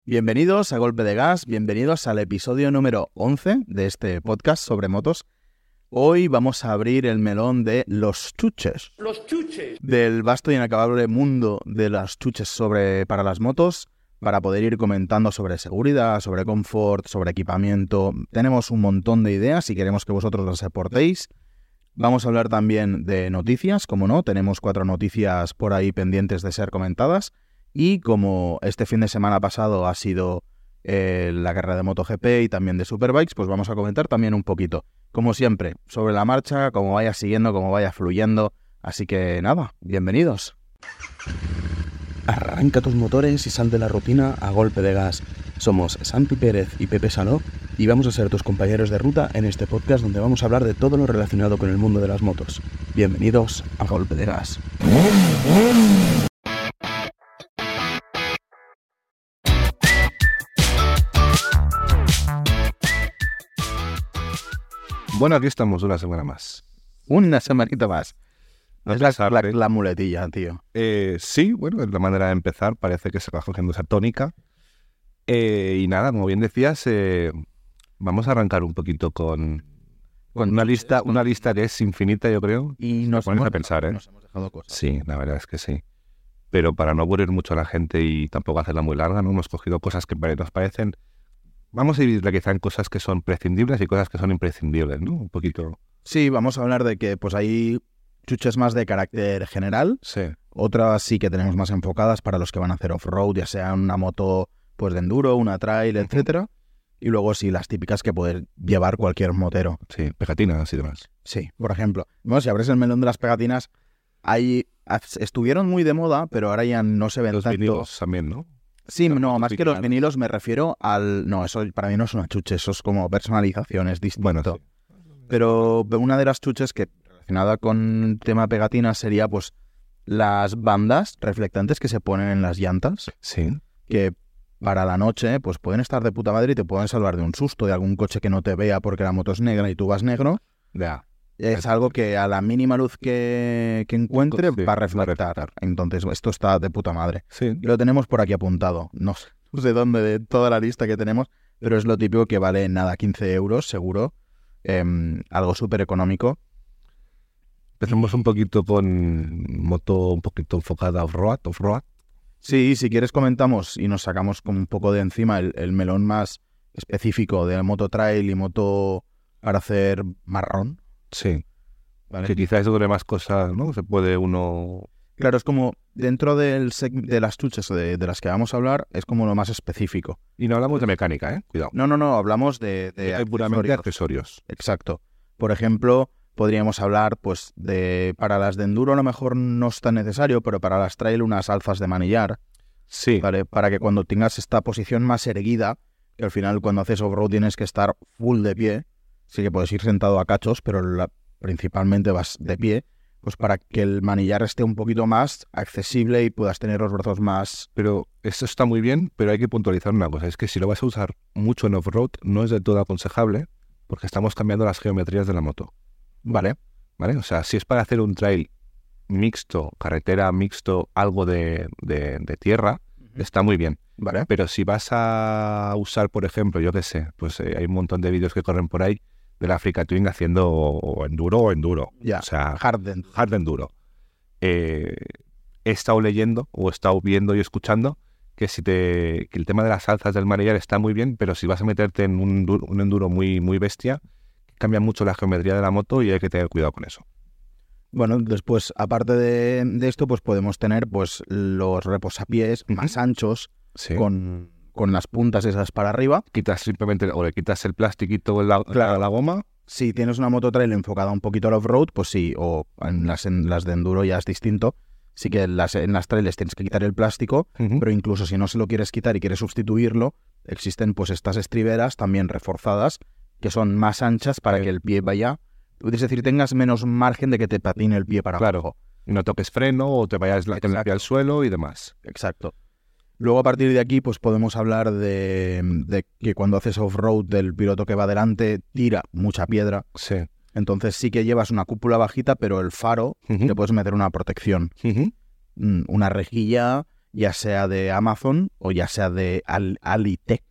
Bienvenidos a Golpe de Gas, bienvenidos al episodio número 11 de este podcast sobre motos. Hoy vamos a abrir el melón de los chuches. Los chuches. Del vasto y inacabable mundo de las chuches para las motos, para poder ir comentando sobre seguridad, sobre confort, sobre equipamiento. Tenemos un montón de ideas y queremos que vosotros las aportéis. Vamos a hablar también de noticias, como no, tenemos 4 noticias por ahí pendientes de ser comentadas. Y como este fin de semana pasado ha sido la carrera de MotoGP y también de Superbikes, pues vamos a comentar también un poquito. Como siempre, sobre la marcha, como vaya siguiendo, como vaya fluyendo. Así que nada, bienvenidos. Arranca tus motores y sal de la rutina a golpe de gas. Somos Santi Pérez y Pepe Saló y vamos a ser tus compañeros de ruta en este podcast donde vamos a hablar de todo lo relacionado con el mundo de las motos. Bienvenidos a Golpe de Gas. Bueno, aquí estamos una semana más. Una semanita más. A Es pesar de- la muletilla, tío. Sí, bueno, es la manera de empezar. Parece que se va cogiendo esa tónica. Y nada, como bien decías, vamos a arrancar un poquito con una lista que es infinita, yo creo. Y Nos pones a pensar, nos hemos dejado cosas. Sí, la verdad es que sí. Pero para no aburrir mucho a la gente y tampoco hacerla muy larga, ¿no? Hemos cogido cosas que nos parecen... Vamos a dividirla quizá en cosas que son prescindibles y cosas que son imprescindibles, ¿no? Un poquito... Sí, vamos a hablar de que pues hay chuches más de carácter general, Sí. otras sí que tenemos más enfocadas para los que van a hacer off-road, ya sea una moto pues de enduro, una trail, etcétera. Y luego sí, las típicas que puede llevar cualquier motero. Sí, pegatinas y demás. Sí, por ejemplo. Bueno, si abres el melón de las pegatinas, estuvieron muy de moda, pero ahora ya no se ven Los tanto. vinilos también, ¿no? Sí, no, Los más que los originales. vinilos me refiero al... No, eso para mí no es una chuche, eso es como personalización, es distinto. Bueno, sí. Pero una de las chuches que relacionada con tema pegatinas sería pues las bandas reflectantes que se ponen en las llantas, Sí. que para la noche pues pueden estar de puta madre y te pueden salvar de un susto, de algún coche que no te vea porque la moto es negra y tú vas negro. Ya. Es algo que a la mínima luz que encuentre Sí, va a reflectar. Entonces esto está de puta madre. Sí. Y lo tenemos por aquí apuntado. No sé dónde de toda la lista que tenemos, pero es lo típico que vale nada, 15 euros seguro. Algo súper económico. Empecemos un poquito con moto un poquito enfocada off-road. Sí, si quieres comentamos y nos sacamos como un poco de encima el melón más específico de moto trail y moto para hacer marrón. Sí. ¿Vale? Que quizás sobre más cosas, ¿no? Se puede uno... Claro, es como dentro de las chuches de las que vamos a hablar, es como lo más específico. Y no hablamos de mecánica, ¿eh? Cuidado. No, hablamos de Hay puramente accesorios. accesorios. Exacto. Por ejemplo, podríamos hablar pues de para las de enduro a lo mejor no es tan necesario, pero para las trail unas alzas de manillar, Sí. ¿vale? Para que cuando tengas esta posición más erguida, que al final cuando haces off-road tienes que estar full de pie, sí que puedes ir sentado a cachos, pero principalmente vas de pie, pues para que el manillar esté un poquito más accesible y puedas tener los brazos más... Pero eso está muy bien, pero hay que puntualizar una cosa. Es que si lo vas a usar mucho en off-road, no es del todo aconsejable porque estamos cambiando las geometrías de la moto. ¿Vale? ¿Vale? O sea, si es para hacer un trail mixto, carretera mixto, algo de tierra, está muy bien. ¿Vale? Pero si vas a usar, por ejemplo, yo qué sé, pues hay un montón de vídeos que corren por ahí del Africa Twin haciendo o enduro. Ya, O sea, Harden. hard enduro. He estado leyendo o he estado viendo y escuchando que que el tema de las alzas del manillar está muy bien, pero si vas a meterte en un enduro muy, muy bestia, cambia mucho la geometría de la moto y hay que tener cuidado con eso. Bueno, después, aparte de esto, pues podemos tener pues los reposapiés más anchos Sí. con las puntas esas para arriba. Quitas simplemente, o le quitas el plastiquito a la goma. Si tienes una moto trail enfocada un poquito al off-road, pues sí, o en las de enduro ya es distinto. Sí que en las trails tienes que quitar el plástico, pero incluso si no se lo quieres quitar y quieres sustituirlo, existen pues estas estriberas también reforzadas que son más anchas para que el pie vaya... Es decir, tengas menos margen de que te patine el pie para abajo. Y no toques freno o te vayas el pie al suelo y demás. Exacto. Luego a partir de aquí pues podemos hablar de que cuando haces off-road el piloto que va delante tira mucha piedra. Sí. Entonces sí que llevas una cúpula bajita, pero el faro le puedes meter una protección. Una rejilla ya sea de Amazon o ya sea de Alitech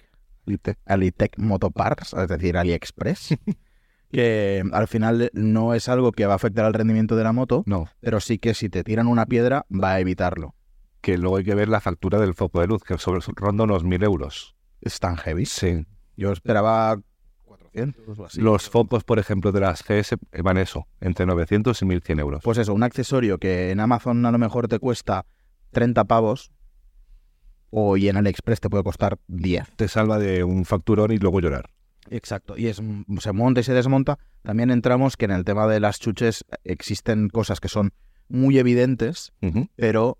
Motoparts, es decir, AliExpress, que al final no es algo que va a afectar al rendimiento de la moto, No, pero sí que si te tiran una piedra va a evitarlo. que luego hay que ver la factura del foco de luz, que ronda unos 1.000 euros. Es tan heavy. Sí. Yo esperaba 400 o así. Los focos, por ejemplo, de las GS van eso, entre 900 y 1.100 euros. Pues eso, un accesorio que en Amazon a lo mejor te cuesta 30 pavos y en AliExpress te puede costar 10. Te salva de un facturón y luego llorar. Exacto, y se monta y se desmonta. También entramos que en el tema de las chuches existen cosas que son muy evidentes, pero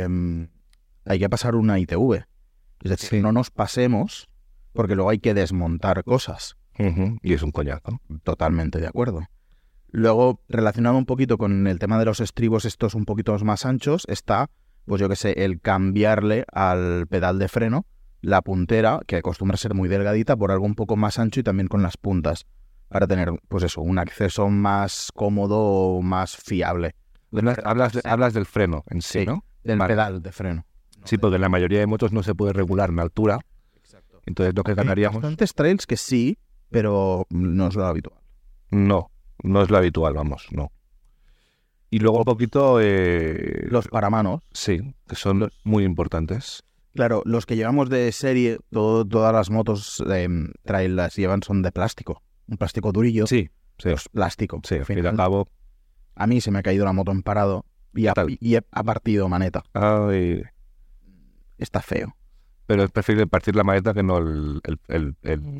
hay que pasar una ITV. Es decir, no nos pasemos porque luego hay que desmontar cosas. Y es un coñazo. Totalmente de acuerdo. Luego, relacionado un poquito con el tema de los estribos estos un poquito más anchos, está, pues yo que sé, el cambiarle al pedal de freno la puntera, que acostumbra a ser muy delgadita, por algo un poco más ancho y también con las puntas, para tener, pues eso, un acceso más cómodo, más fiable. Hablas del freno en sí, ¿no? Del pedal de freno. Sí, porque en la mayoría de motos no se puede regular en altura. Exacto. Entonces lo que ganaríamos... Bastantes trails que sí, pero no es lo habitual. No es lo habitual, vamos, no. Y luego un poquito... Los paramanos. Sí, que son muy importantes. Claro, los que llevamos de serie, todas las motos trail las llevan son de plástico. Un plástico durillo. Sí. Pues plástico. Sí, al fin y al cabo... A mí se me ha caído la moto en parado y ha partido maneta. Ay. Está feo. Pero es preferible partir la maneta que no el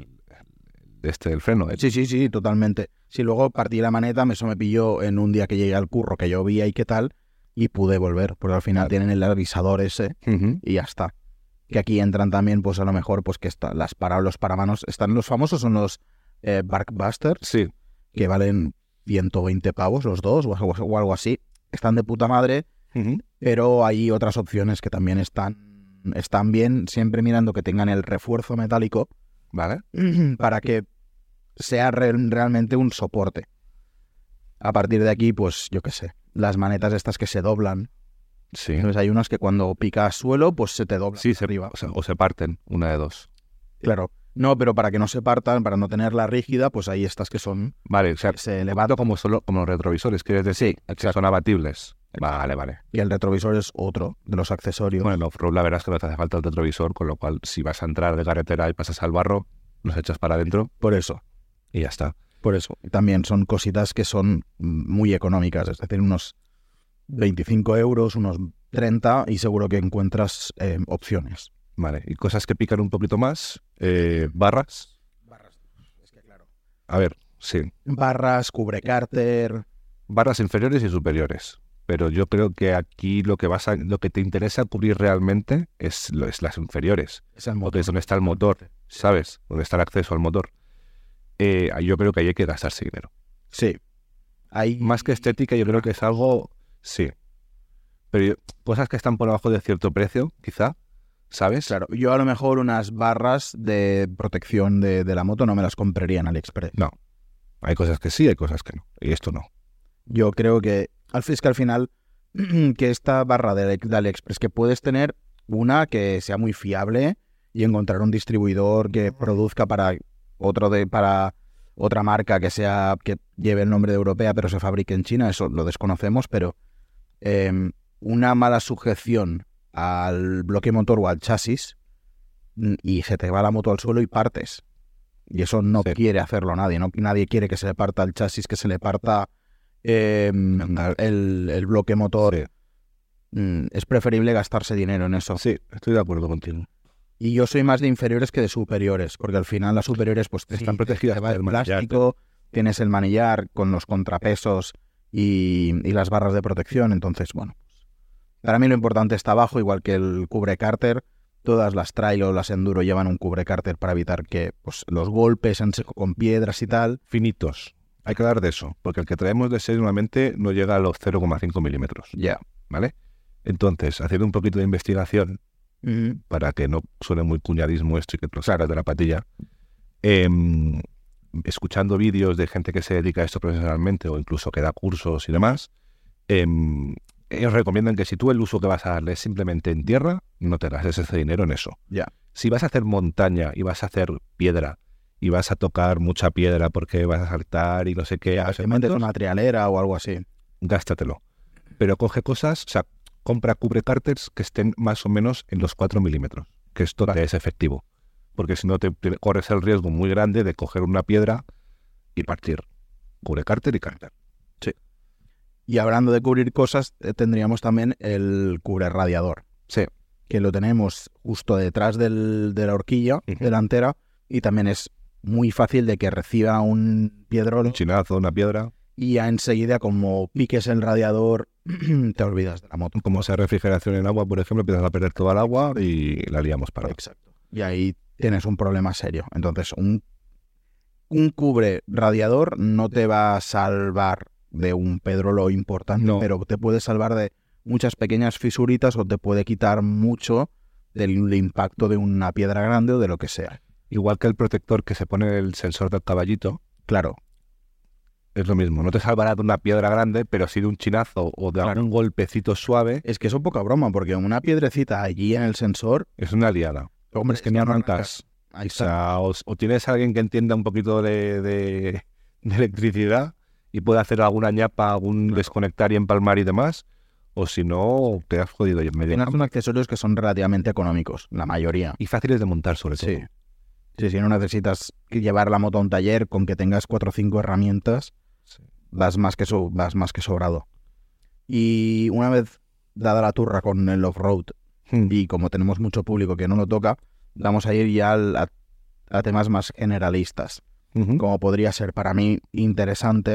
del freno. Sí, totalmente. Si luego partí la maneta, eso me pilló en un día que llegué al curro, que llovía y qué tal, y pude volver, porque al final tienen el avisador ese y ya está. Que aquí entran también, pues a lo mejor, pues que los paramanos, están los famosos, son los Barkbusters, sí, que valen 120 pavos los dos o algo así. Están de puta madre, pero hay otras opciones que también están bien, siempre mirando que tengan el refuerzo metálico, ¿vale? Para que sea realmente un soporte. A partir de aquí, pues yo qué sé, las manetas estas que se doblan. Sí. Entonces hay unas que cuando picas suelo, pues se te doblan arriba. O se parten, una de dos. Claro. No, pero para que no se partan, para no tenerla rígida, pues hay estas que son... Vale, o sea, se levantan como los retrovisores, ¿quieres decir? Sí, que son abatibles. Vale. Y el retrovisor es otro de los accesorios. Bueno, la verdad es que no te hace falta el retrovisor, con lo cual si vas a entrar de carretera y pasas al barro, los echas para adentro. Por eso. Y ya está. Por eso. También son cositas que son muy económicas, es decir, unos 25 euros, unos 30, y seguro que encuentras opciones. Vale, y cosas que pican un poquito más, barras. Barras, es que claro. A ver, sí. Barras, cubrecárter. Barras inferiores y superiores. Pero yo creo que aquí lo que te interesa cubrir realmente es las inferiores. Es el motor. Porque es donde está el motor, ¿sabes? Donde está el acceso al motor. Yo creo que ahí hay que gastarse dinero. Sí. Más que estética, yo creo que es algo... Sí. Pero cosas que están por debajo de cierto precio, quizá, ¿sabes? Claro, yo a lo mejor unas barras de protección de la moto no me las compraría en AliExpress. No. Hay cosas que sí, hay cosas que no. Y esto no. Yo creo que al final que esta barra de AliExpress, que puedes tener una que sea muy fiable y encontrar un distribuidor que produzca para otra marca que lleve el nombre de europea pero se fabrique en China, eso lo desconocemos, pero una mala sujeción al bloque motor o al chasis y se te va la moto al suelo y partes. Y eso no quiere hacerlo nadie, ¿no? Nadie quiere que se le parta el chasis, que se le parta el bloque motor. Sí. Es preferible gastarse dinero en eso. Sí, estoy de acuerdo contigo. Y yo soy más de inferiores que de superiores, porque al final las superiores pues están protegidas por el plástico, tienes el manillar con los contrapesos y las barras de protección, entonces bueno. Para mí lo importante está abajo, igual que el cubrecárter. Todas las trail o las enduro llevan un cubrecárter para evitar que pues, los golpes en seco con piedras y tal. Finitos. Hay que hablar de eso, porque el que traemos de serie normalmente no llega a los 0,5 milímetros. Ya. ¿Vale? Entonces, haciendo un poquito de investigación, para que no suene muy cuñadismo esto y que te lo sacas de la patilla, escuchando vídeos de gente que se dedica a esto profesionalmente o incluso que da cursos y demás, ellos recomiendan que si tú el uso que vas a darle es simplemente en tierra, no te gastes ese dinero en eso. Ya. Si vas a hacer montaña y vas a hacer piedra y vas a tocar mucha piedra porque vas a saltar y no sé qué, Te metes una trialera o algo así. gástatelo. Pero coge cosas, o sea, compra cubrecárters que estén más o menos en los 4 milímetros, que esto te es efectivo. Porque si no te corres el riesgo muy grande de coger una piedra y partir. Cubrecárter y cárter. Y hablando de cubrir cosas, tendríamos también el cubrerradiador. Sí. Que lo tenemos justo detrás de la horquilla delantera y también es muy fácil de que reciba un piedrón. Un chinazo, una piedra. Y ya enseguida, como piques el radiador, te olvidas de la moto. Como sea refrigeración en agua, por ejemplo, empiezas a perder toda el agua y la liamos para. Exacto. Y ahí tienes un problema serio. Entonces, un cubre radiador no te va a salvar de un pedrolo importante, No. pero te puede salvar de muchas pequeñas fisuritas o te puede quitar mucho del impacto de una piedra grande o de lo que sea. Igual que el protector que se pone el sensor del caballito, Claro, es lo mismo. No te salvará de una piedra grande, pero sí de un chinazo o de algún golpecito suave. es que eso es poca broma, porque una piedrecita allí en el sensor, Es una liada. hombre, Es que ni arrancas. Ahí O sea, o tienes a alguien que entienda un poquito de electricidad y puede hacer alguna ñapa, algún desconectar y empalmar y demás, o si no, te has jodido en medio. Tienes unos accesorios que son relativamente económicos, la mayoría. Y fáciles de montar, sobre todo. Sí. Sí, si no necesitas llevar la moto a un taller, con que tengas 4 o 5 herramientas, Sí. vas más que sobrado. Y una vez dada la turra con el off-road, y como tenemos mucho público que no lo toca, vamos a ir ya a temas más generalistas. Ujú. Como podría ser para mí interesante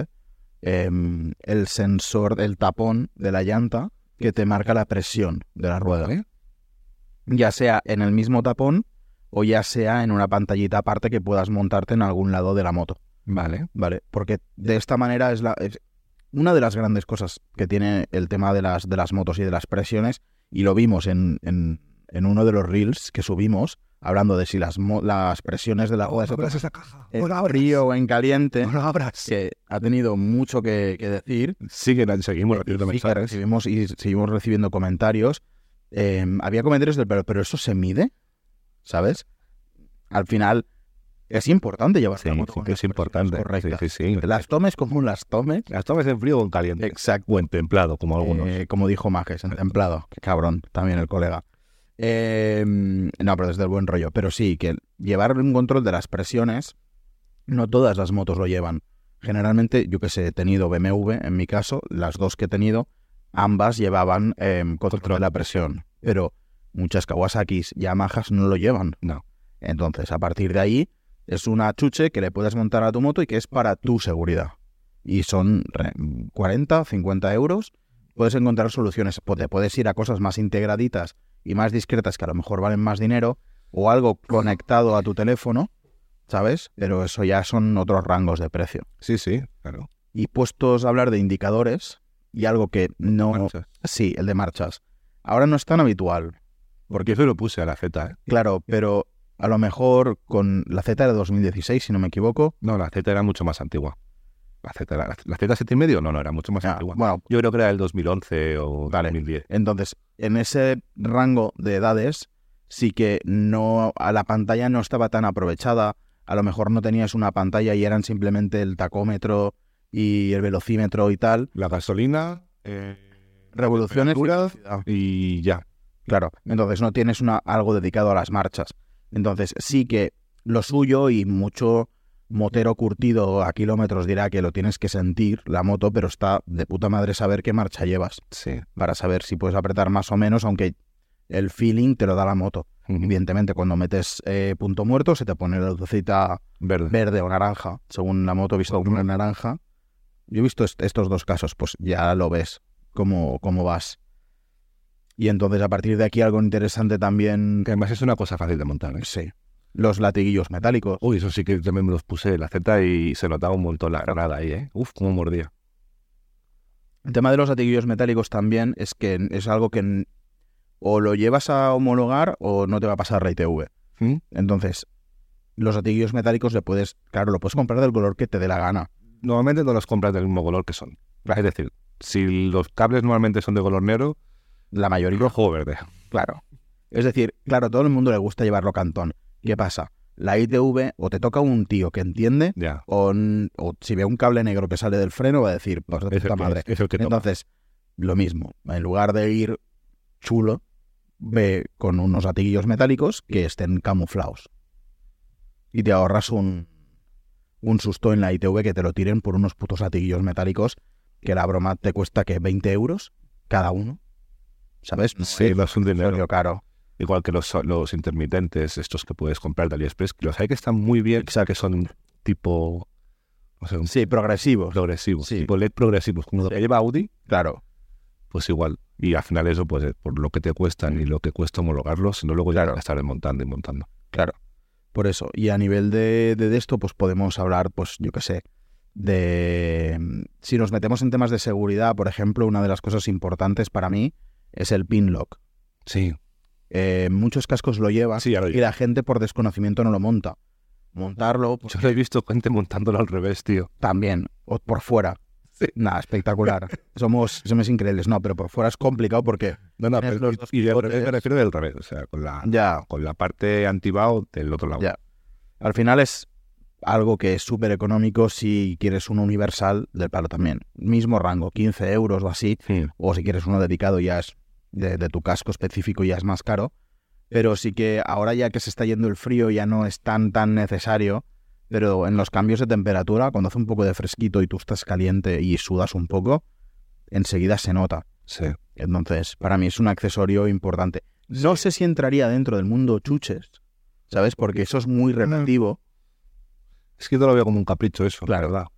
el sensor del tapón de la llanta que te marca la presión de la rueda. Vale. Ya sea en el mismo tapón o ya sea en una pantallita aparte que puedas montarte en algún lado de la moto. Vale. ¿Vale? Porque de esta manera es una de las grandes cosas que tiene el tema de las motos y de las presiones, y lo vimos en uno de los reels que subimos, hablando de si las presiones de la rueda abras esa caja. en frío o en caliente, No la abras. que ha tenido mucho que decir. Seguimos recibiendo Sí, que mensajes. seguimos recibiendo comentarios. Había comentarios del pero ¿eso se mide? ¿Sabes? Al final es importante llevar Sí, la moto sí con que las es importante. presiones correctas. Sí, sí. Las tomes como las tomes. Las tomes en frío o en caliente. Exacto. O en templado, como algunos. Como dijo Majes, en templado. Qué cabrón, también el colega. No, pero desde el buen rollo. Pero sí, que llevar un control de las presiones, no todas las motos lo llevan. Generalmente, yo que sé, he tenido BMW, en mi caso, las dos que he tenido, ambas llevaban control de la presión. Pero muchas Kawasaki's, Yamahas no lo llevan. No. Entonces, a partir de ahí, es una chuche que le puedes montar a tu moto y que es para tu seguridad. Y son 40, 50 euros. Puedes encontrar soluciones. Te puedes ir a cosas más integraditas y más discretas que a lo mejor valen más dinero, o algo conectado a tu teléfono, ¿sabes? Pero eso ya son otros rangos de precio. Sí, sí, claro. Y puestos a hablar de indicadores, y algo que no... Marchas. Sí, el de marchas. Ahora no es tan habitual. Porque eso lo puse a la Z, ¿eh? Claro, pero a lo mejor con la Z de 2016, si no me equivoco. No, la Z era mucho más antigua. La Z 7,5 no, era mucho más antigua. Bueno, Yo creo que era del 2011 o Vale. 2010. entonces, en ese rango de edades, sí que no, a la pantalla no estaba tan aprovechada. A lo mejor no tenías una pantalla y eran simplemente el tacómetro y el velocímetro y tal. La gasolina, Revoluciones y temperatura velocidad. y ya. Claro, entonces no tienes algo dedicado a las marchas. Entonces sí que lo suyo, y mucho motero curtido a kilómetros dirá que lo tienes que sentir, la moto, pero está de puta madre saber qué marcha llevas, Sí. para saber si puedes apretar más o menos, aunque el feeling te lo da la moto. Evidentemente, cuando metes punto muerto, se te pone la lucecita Verde. verde o naranja, según la moto he visto una naranja. Yo he visto estos dos casos, pues ya lo ves cómo vas. Y entonces, a partir de aquí, algo interesante también... Que además es una cosa fácil de montar, ¿eh? Sí. Los latiguillos metálicos. Uy, eso sí que también me los puse en la Z y se notaba un montón la granada ahí, ¿eh? Uf, cómo mordía. El tema de los latiguillos metálicos también es que es algo que o lo llevas a homologar o no te va a pasar la ITV. ¿Mm? Entonces, los latiguillos metálicos lo puedes comprar del color que te dé la gana. Normalmente no los compras del mismo color que son. Es decir, Si los cables normalmente son de color negro, La mayoría. rojo o verde. Claro. Es decir, claro, a todo el mundo le gusta llevarlo cantón. ¿Qué pasa? La ITV o te toca un tío que entiende Ya. o si ve un cable negro que sale del freno va a decir, pues de Es el puta que- madre. es el que toca. Entonces, lo mismo. En lugar de ir chulo, ve con unos latiguillos metálicos que estén camuflados. Y te ahorras un susto en la ITV que te lo tiren por unos putos latiguillos metálicos que la broma te cuesta, que 20 euros cada uno. ¿Sabes? No Sí, no es un dinero. precio caro. Igual que los intermitentes, estos que puedes comprar de AliExpress, que los hay que están muy bien, que son tipo, no sé, Sí, progresivos. progresivos, Sí. tipo LED progresivos, como lo que lleva Audi, Claro. pues igual. Y al final eso, pues por lo que te cuestan y lo que cuesta homologarlos, sino luego Claro. ya estar desmontando y montando. Claro, por eso. Y a nivel de esto, pues podemos hablar, pues yo qué sé, si nos metemos en temas de seguridad, por ejemplo, una de las cosas importantes para mí es el pin lock. Sí, Muchos cascos lo llevan sí, ya lo y la gente por desconocimiento no lo monta. Montarlo, pues, Yo lo he visto gente montándolo al revés, tío. también, o por fuera. Sí. Nada, espectacular. somos increíbles. No, pero por fuera es complicado porque No, tienes pero, los dos y del pivotes. revés me refiero del revés, o sea, con la parte antibao del otro lado. Ya. Al final es algo que es súper económico si quieres uno universal del palo también. Mismo rango, 15 euros o así. Sí. O si quieres uno dedicado ya es de tu casco específico, ya es más caro. Pero sí que ahora ya que se está yendo el frío ya no es tan necesario. Pero en los cambios de temperatura, cuando hace un poco de fresquito y tú estás caliente y sudas un poco, enseguida se nota. Sí. Entonces, para mí es un accesorio importante. No sé si entraría dentro del mundo chuches, ¿sabes? Porque eso es muy relativo. Es que yo lo veo como un capricho eso, Claro. la verdad.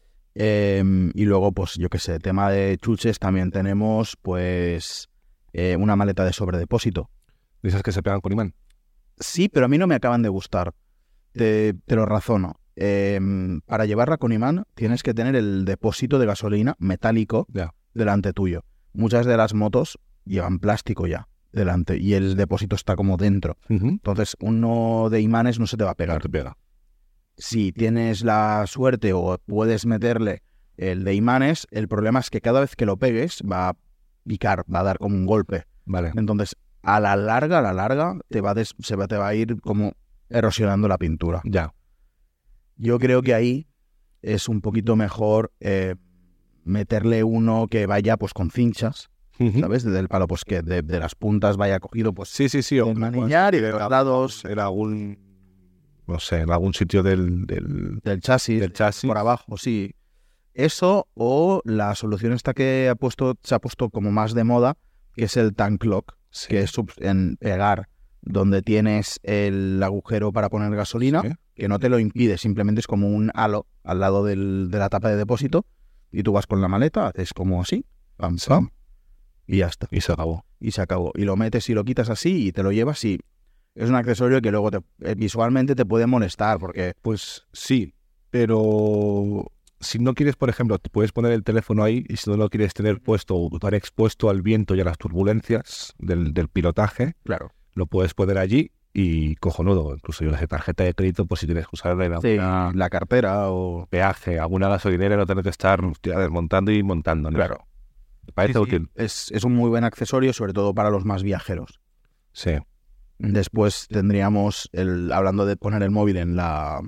Y luego, pues yo qué sé, tema de chuches, también tenemos pues una maleta de sobredepósito. Dices que se pegan con imán. Sí, pero a mí no me acaban de gustar. Te lo razono. Para llevarla con imán tienes que tener el depósito de gasolina metálico Ya. delante tuyo. Muchas de las motos llevan plástico ya delante y el depósito está como dentro. Entonces uno de imanes no se te va a pegar. No te pega. Si tienes la suerte o puedes meterle el de imanes, el problema es que cada vez que lo pegues va a picar, va a dar como un golpe. Vale. Entonces, a la larga, te va a ir como erosionando la pintura. Ya. Yo creo que ahí es un poquito mejor meterle uno que vaya pues con cinchas, ¿sabes? Desde el palo, pues que de las puntas vaya cogido, pues Sí. de manillar y de los lados En algún, no sé, en algún sitio del del chasis, chasis. por abajo, sí. Eso o la solución esta que se ha puesto como más de moda, que es el tank lock, Sí. que es en pegar donde tienes el agujero para poner gasolina, Sí. que no te lo impide, simplemente es como un halo al lado de la tapa de depósito y tú vas con la maleta, haces como así, pam, pam, y ya está. Y se acabó. Y se acabó. Y lo metes y lo quitas así y te lo llevas y es un accesorio que luego visualmente te puede molestar porque... Pues sí, pero si no quieres, por ejemplo, te puedes poner el teléfono ahí y si no lo quieres tener puesto o estar expuesto al viento y a las turbulencias del pilotaje, Claro. lo puedes poner allí y cojonudo. Incluso yo la tarjeta de crédito, pues si tienes que usar en Sí, alguna la cartera o... peaje, alguna gasolinera, no tener que estar desmontando y montando, ¿no? Claro. Me parece Sí, sí. útil. Es un muy buen accesorio, sobre todo para los más viajeros. Sí. Después tendríamos, hablando de poner el móvil en la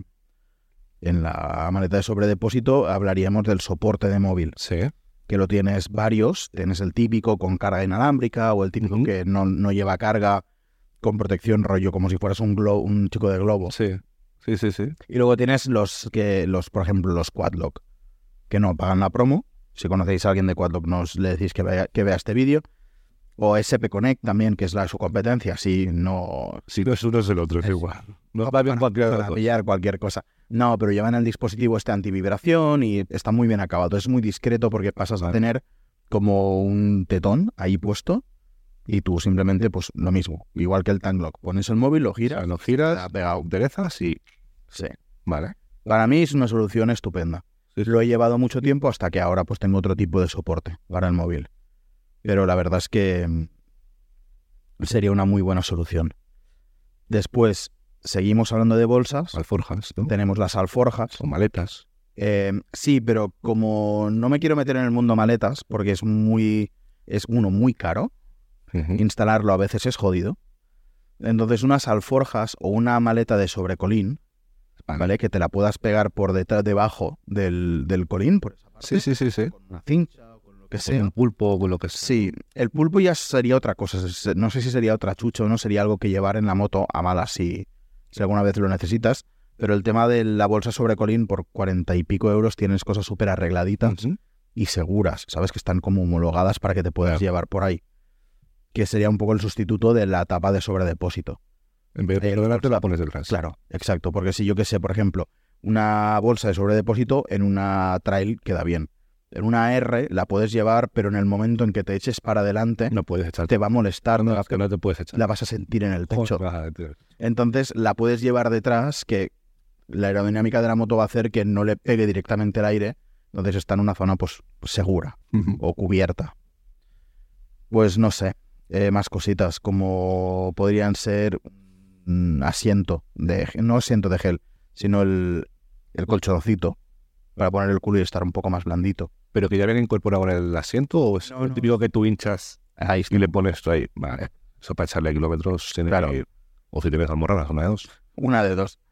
maleta de sobredepósito, hablaríamos del soporte de móvil, Sí. que lo tienes varios. Tienes el típico con carga inalámbrica o el típico Ujú. que no lleva carga, con protección rollo, como si fueras un chico de globo. Sí. Sí. Y luego tienes por ejemplo, los Quadlock, que no pagan la promo. Si conocéis a alguien de Quadlock, le decís que vea este vídeo. O SP Connect también, que es su competencia. Si no Si no es uno, es el otro, es igual. No va bien cualquiera de los para dos. pillar cualquier cosa. No, pero llevan el dispositivo este antivibración y está muy bien acabado. Es muy discreto porque pasas a Vale. tener como un tetón ahí puesto y tú simplemente, pues lo mismo. Igual que el Tank Lock. Pones el móvil, lo O sea, giras, lo giras, está pegado. enderezas y... Sí. Vale. Para mí es una solución estupenda. Lo he llevado mucho tiempo hasta que ahora pues tengo otro tipo de soporte para el móvil. Pero la verdad es que sería una muy buena solución. Después, seguimos hablando de bolsas. Alforjas, ¿no? Tenemos las alforjas. O maletas. Sí, pero como no me quiero meter en el mundo maletas, porque es muy caro, instalarlo a veces es jodido. Entonces unas alforjas o una maleta de sobrecolín, ¿vale? Que te la puedas pegar por detrás, debajo del colín, por esa parte. Sí. Con una cincha o con lo que sea. Un pulpo o con lo que sea. Sí, el pulpo ya sería otra cosa. No sé si sería otra chucha o no, sería algo que llevar en la moto a malas si alguna vez lo necesitas. Pero el tema de la bolsa sobrecolín, por 40 y pico euros tienes cosas súper arregladitas y seguras, ¿sabes? Que están como homologadas para que te puedas llevar por ahí. Que sería un poco el sustituto de la tapa de sobredepósito. En vez de delante la pones detrás. Claro, exacto. Porque si yo que sé, por ejemplo, una bolsa de sobredepósito en una trail queda bien. En una R la puedes llevar, pero en el momento en que te eches para adelante, no puedes echar. Te va a molestar. No, que no te puedes echar. La vas a sentir en el pecho. Joder, entonces la puedes llevar detrás, que la aerodinámica de la moto va a hacer que no le pegue directamente el aire. Entonces está en una zona pues segura o cubierta. Pues no sé, más cositas como podrían ser asiento no asiento de gel, sino el colchoncito para poner el culo y estar un poco más blandito. ¿Pero que ya viene incorporado en el asiento o es el típico que tú hinchas ahí y le pones esto ahí? Vale, eso para echarle kilómetros tiene que ir. O si tienes almorranas, una de dos. Una de dos.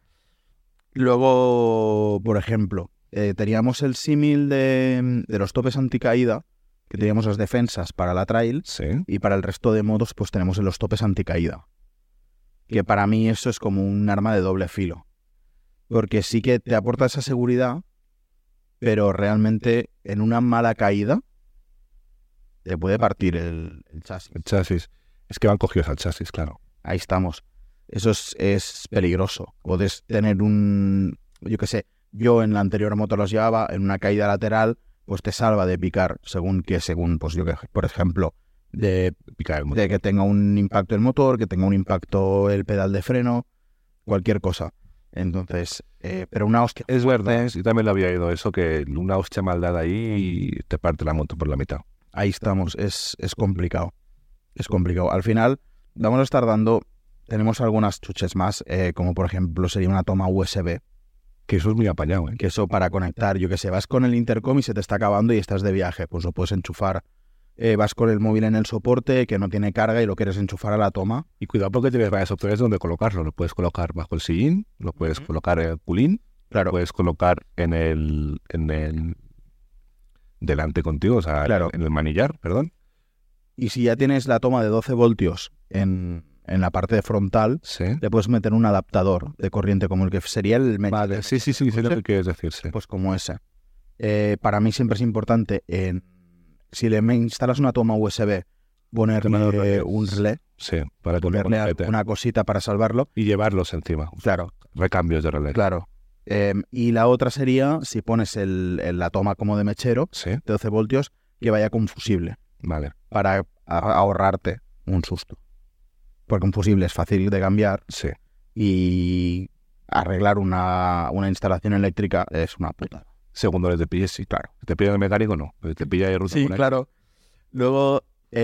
Luego, por ejemplo, teníamos el símil de los topes anticaída, que teníamos las defensas para la trail, y para el resto de modos pues tenemos los topes anticaída. Que para mí eso es como un arma de doble filo. Porque sí que te aporta esa seguridad, pero realmente en una mala caída te puede partir el chasis. El chasis. Es que van cogidos al chasis, claro. Ahí estamos. Eso es peligroso. Puedes tener yo qué sé, yo en la anterior moto los llevaba, en una caída lateral, pues te salva de picar, pues yo que, por ejemplo, de picar el motor, de que tenga un impacto el motor, que tenga un impacto el pedal de freno, cualquier cosa. Entonces, pero una hostia. Es verdad, yo también lo había oído eso, que una hostia mal dada ahí y te parte la moto por la mitad. Ahí estamos, es complicado. Es complicado. Al final, vamos a estar tenemos algunas chuches más, como por ejemplo sería una toma USB. Que eso es muy apañado, ¿eh? Que eso para conectar, yo que sé, vas con el intercom y se te está acabando y estás de viaje, pues lo puedes enchufar. Vas con el móvil en el soporte que no tiene carga y lo quieres enchufar a la toma. Y cuidado porque tienes varias opciones donde colocarlo. Lo puedes colocar bajo el sillín, lo puedes colocar en el culín, claro. Lo puedes colocar en el delante contigo, o sea, claro, en el manillar, perdón. Y si ya tienes la toma de 12 voltios en la parte frontal, le puedes meter un adaptador de corriente como el que sería el... Vale, sí, sé lo que quieres decir, sí. Pues como ese. Para mí siempre es importante, si le instalas una toma USB, ponerle un relé. Sí, para ponerle una cosita para salvarlo. Y llevarlos encima. Claro. Recambios de relé. Claro. Y la otra sería, si pones la toma como de mechero, de 12 voltios, que vaya con fusible. Vale. Para ahorrarte un susto. Porque un fusible es fácil de cambiar. Sí. Y arreglar una instalación eléctrica es una putada. Segundo les te pilles, sí, claro. Te pilla el mecánico, no. Te pilla de ruta. Sí, claro. Luego,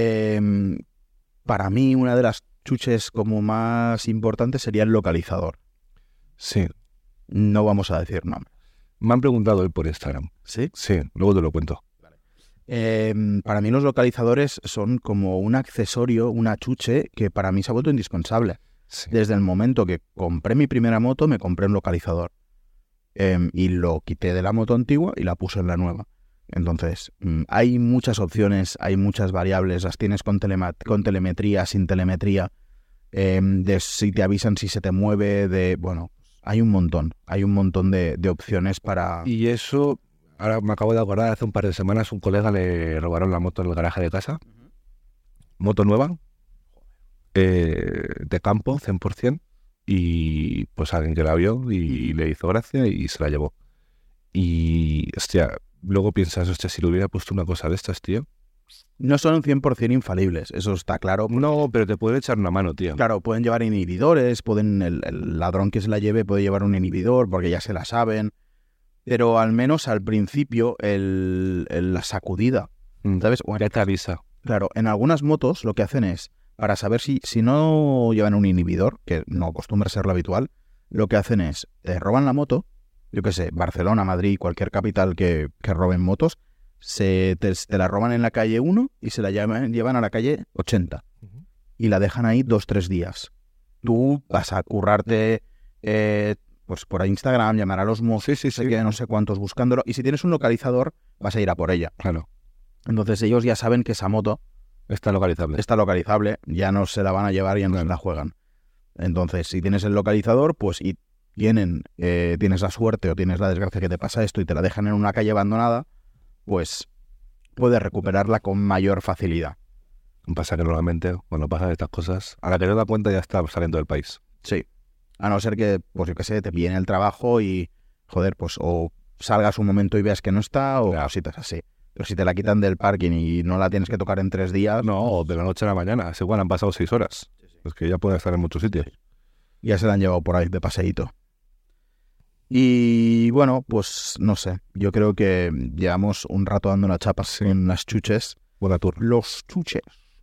para mí, una de las chuches como más importantes sería el localizador. Sí. No vamos a decir nombres. Me han preguntado hoy por Instagram. ¿Sí? Sí, luego te lo cuento. Para mí los localizadores son como un accesorio, una chuche que para mí se ha vuelto indispensable. Sí. Desde el momento que compré mi primera moto, me compré un localizador. Y lo quité de la moto antigua y la puse en la nueva. Entonces, hay muchas opciones, hay muchas variables, las tienes con telemetría, sin telemetría, de si te avisan si se te mueve, bueno, hay un montón de opciones para... Y eso, ahora me acabo de acordar, hace un par de semanas un colega le robaron la moto en el garaje de casa, moto nueva, de campo, 100%, y pues alguien que la vio y le hizo gracia y se la llevó. Y, hostia, luego piensas, hostia, si le hubiera puesto una cosa de estas, tío. No son 100% infalibles, eso está claro. No, pero te puede echar una mano, tío. Claro, pueden llevar inhibidores, el ladrón que se la lleve puede llevar un inhibidor porque ya se la saben. Pero al menos al principio, la sacudida, ¿sabes? Ya te avisa. Claro, en algunas motos lo que hacen es, para saber si no llevan un inhibidor, que no acostumbra a ser lo habitual, lo que hacen es, te roban la moto, yo qué sé, Barcelona, Madrid, cualquier capital que roben motos, te la roban en la calle 1 y se la llevan a la calle 80 y la dejan ahí 2-3 días. Tú vas a currarte pues por Instagram, llamar a los mozos, que no sé cuántos buscándolo, y si tienes un localizador vas a ir a por ella. Claro. Entonces ellos ya saben que esa moto Está localizable, ya no se la van a llevar y ya no se la juegan. Entonces, si tienes el localizador, pues y tienes la suerte o tienes la desgracia que te pasa esto y te la dejan en una calle abandonada, pues puedes recuperarla con mayor facilidad. Pasa que normalmente cuando pasan estas cosas, a la que te das cuenta ya está saliendo del país. Sí. A no ser que, pues yo qué sé, te pillen el trabajo y, joder, pues o salgas un momento y veas que no está o cositas así. Pero si te la quitan del parking y no la tienes que tocar en 3 días... No, de la noche a la mañana. Es igual, han pasado 6 horas. Es que ya puede estar en muchos sitios. Ya se la han llevado por ahí de paseíto. Y bueno, pues no sé. Yo creo que llevamos un rato dando una chapa en las chuches. Buena tour. Los chuches.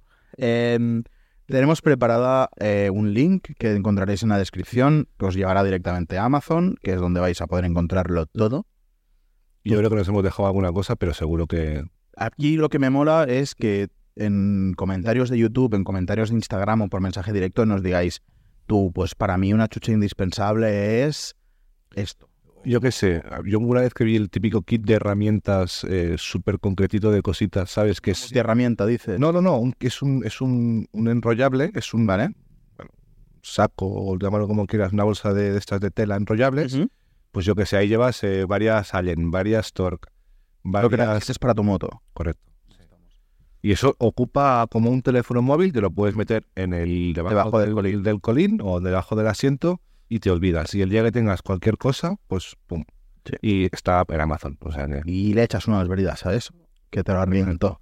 Tenemos preparada un link que encontraréis en la descripción, que os llevará directamente a Amazon, que es donde vais a poder encontrarlo todo. Yo creo que nos hemos dejado alguna cosa, pero seguro que... Aquí lo que me mola es que en comentarios de YouTube, en comentarios de Instagram o por mensaje directo nos digáis, tú, pues para mí una chucha indispensable es esto. Yo qué sé, yo una vez que vi el típico kit de herramientas súper concretito de cositas, ¿sabes? Que es... ¿De herramienta, dices? No, es un enrollable, es un saco, o llámalo como quieras, una bolsa de estas de tela enrollables. Uh-huh. Pues yo que sé, ahí llevas varias Allen, varias Torque, varias... Lo que este es para tu moto. Correcto. Y eso ocupa como un teléfono móvil, te lo puedes meter en el debajo del colín o debajo del asiento y te olvidas. Y el día que tengas cualquier cosa, pues pum. Sí. Y está en Amazon. O sea, y le echas unas veridas a eso, que te lo arreglan todo.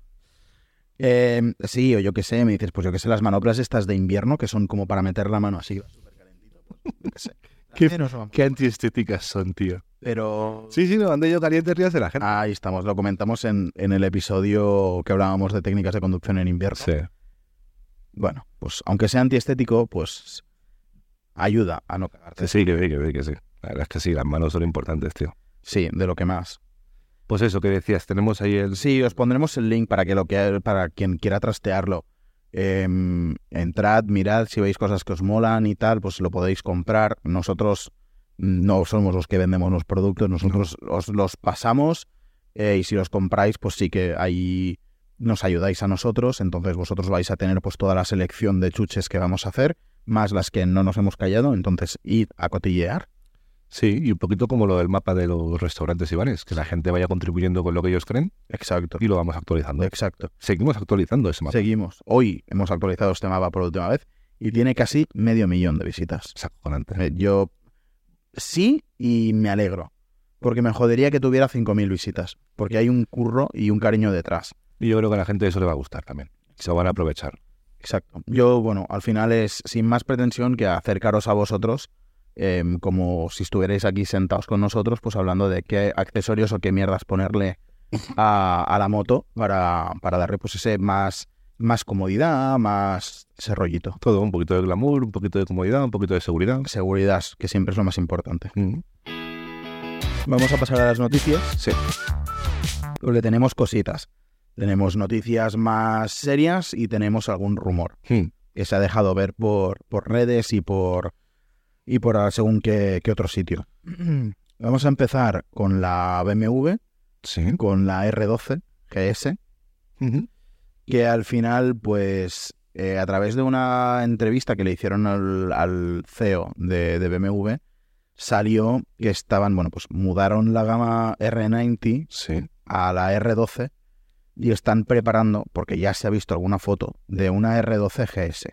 Sí, o yo qué sé, me dices, pues yo qué sé, las manoplas estas de invierno que son como para meter la mano así, súper calentito. Pues, yo qué sé. Qué antiestéticas son, tío. Pero... Sí, lo ando yo caliente rías de la gente. Ahí estamos, lo comentamos en el episodio que hablábamos de técnicas de conducción en invierno. Sí. Bueno, pues aunque sea antiestético, pues ayuda a no cagarte. Sí, que sí. La verdad es que sí, las manos son importantes, tío. Sí, de lo que más. Pues eso que decías, tenemos ahí el... Sí, os pondremos el link para quien quiera trastearlo. Entrad, mirad, si veis cosas que os molan y tal, pues lo podéis comprar. Nosotros no somos los que vendemos los productos, nosotros os los pasamos y si los compráis, pues sí que ahí nos ayudáis a nosotros. Entonces vosotros vais a tener pues toda la selección de chuches que vamos a hacer, más las que no nos hemos callado. Entonces id a cotillear. Sí, y un poquito como lo del mapa de los restaurantes y bares, que la gente vaya contribuyendo con lo que ellos creen. Exacto. Y lo vamos actualizando. Exacto. Seguimos actualizando ese mapa. Seguimos. Hoy hemos actualizado este mapa por última vez y tiene casi 500.000 de visitas. Es acojonante. Yo sí y me alegro, porque me jodería que tuviera 5.000 visitas, porque hay un curro y un cariño detrás. Y yo creo que a la gente eso le va a gustar también. Se lo van a aprovechar. Exacto. Yo, bueno, al final es sin más pretensión que acercaros a vosotros, como si estuvierais aquí sentados con nosotros, pues hablando de qué accesorios o qué mierdas ponerle a la moto para darle pues ese más comodidad, más ese rollito. Todo, un poquito de glamour, un poquito de comodidad, un poquito de seguridad. Seguridad, que siempre es lo más importante. Vamos a pasar a las noticias. Sí. Porque tenemos cositas. Tenemos noticias más serias y tenemos algún rumor que se ha dejado ver por redes y por según qué otro sitio. Vamos a empezar con la BMW, sí, con la R12 GS, que al final, pues, a través de una entrevista que le hicieron al CEO de BMW, salió que estaban, bueno, pues mudaron la gama R90 sí, a la R12 y están preparando, porque ya se ha visto alguna foto, de una R12 GS.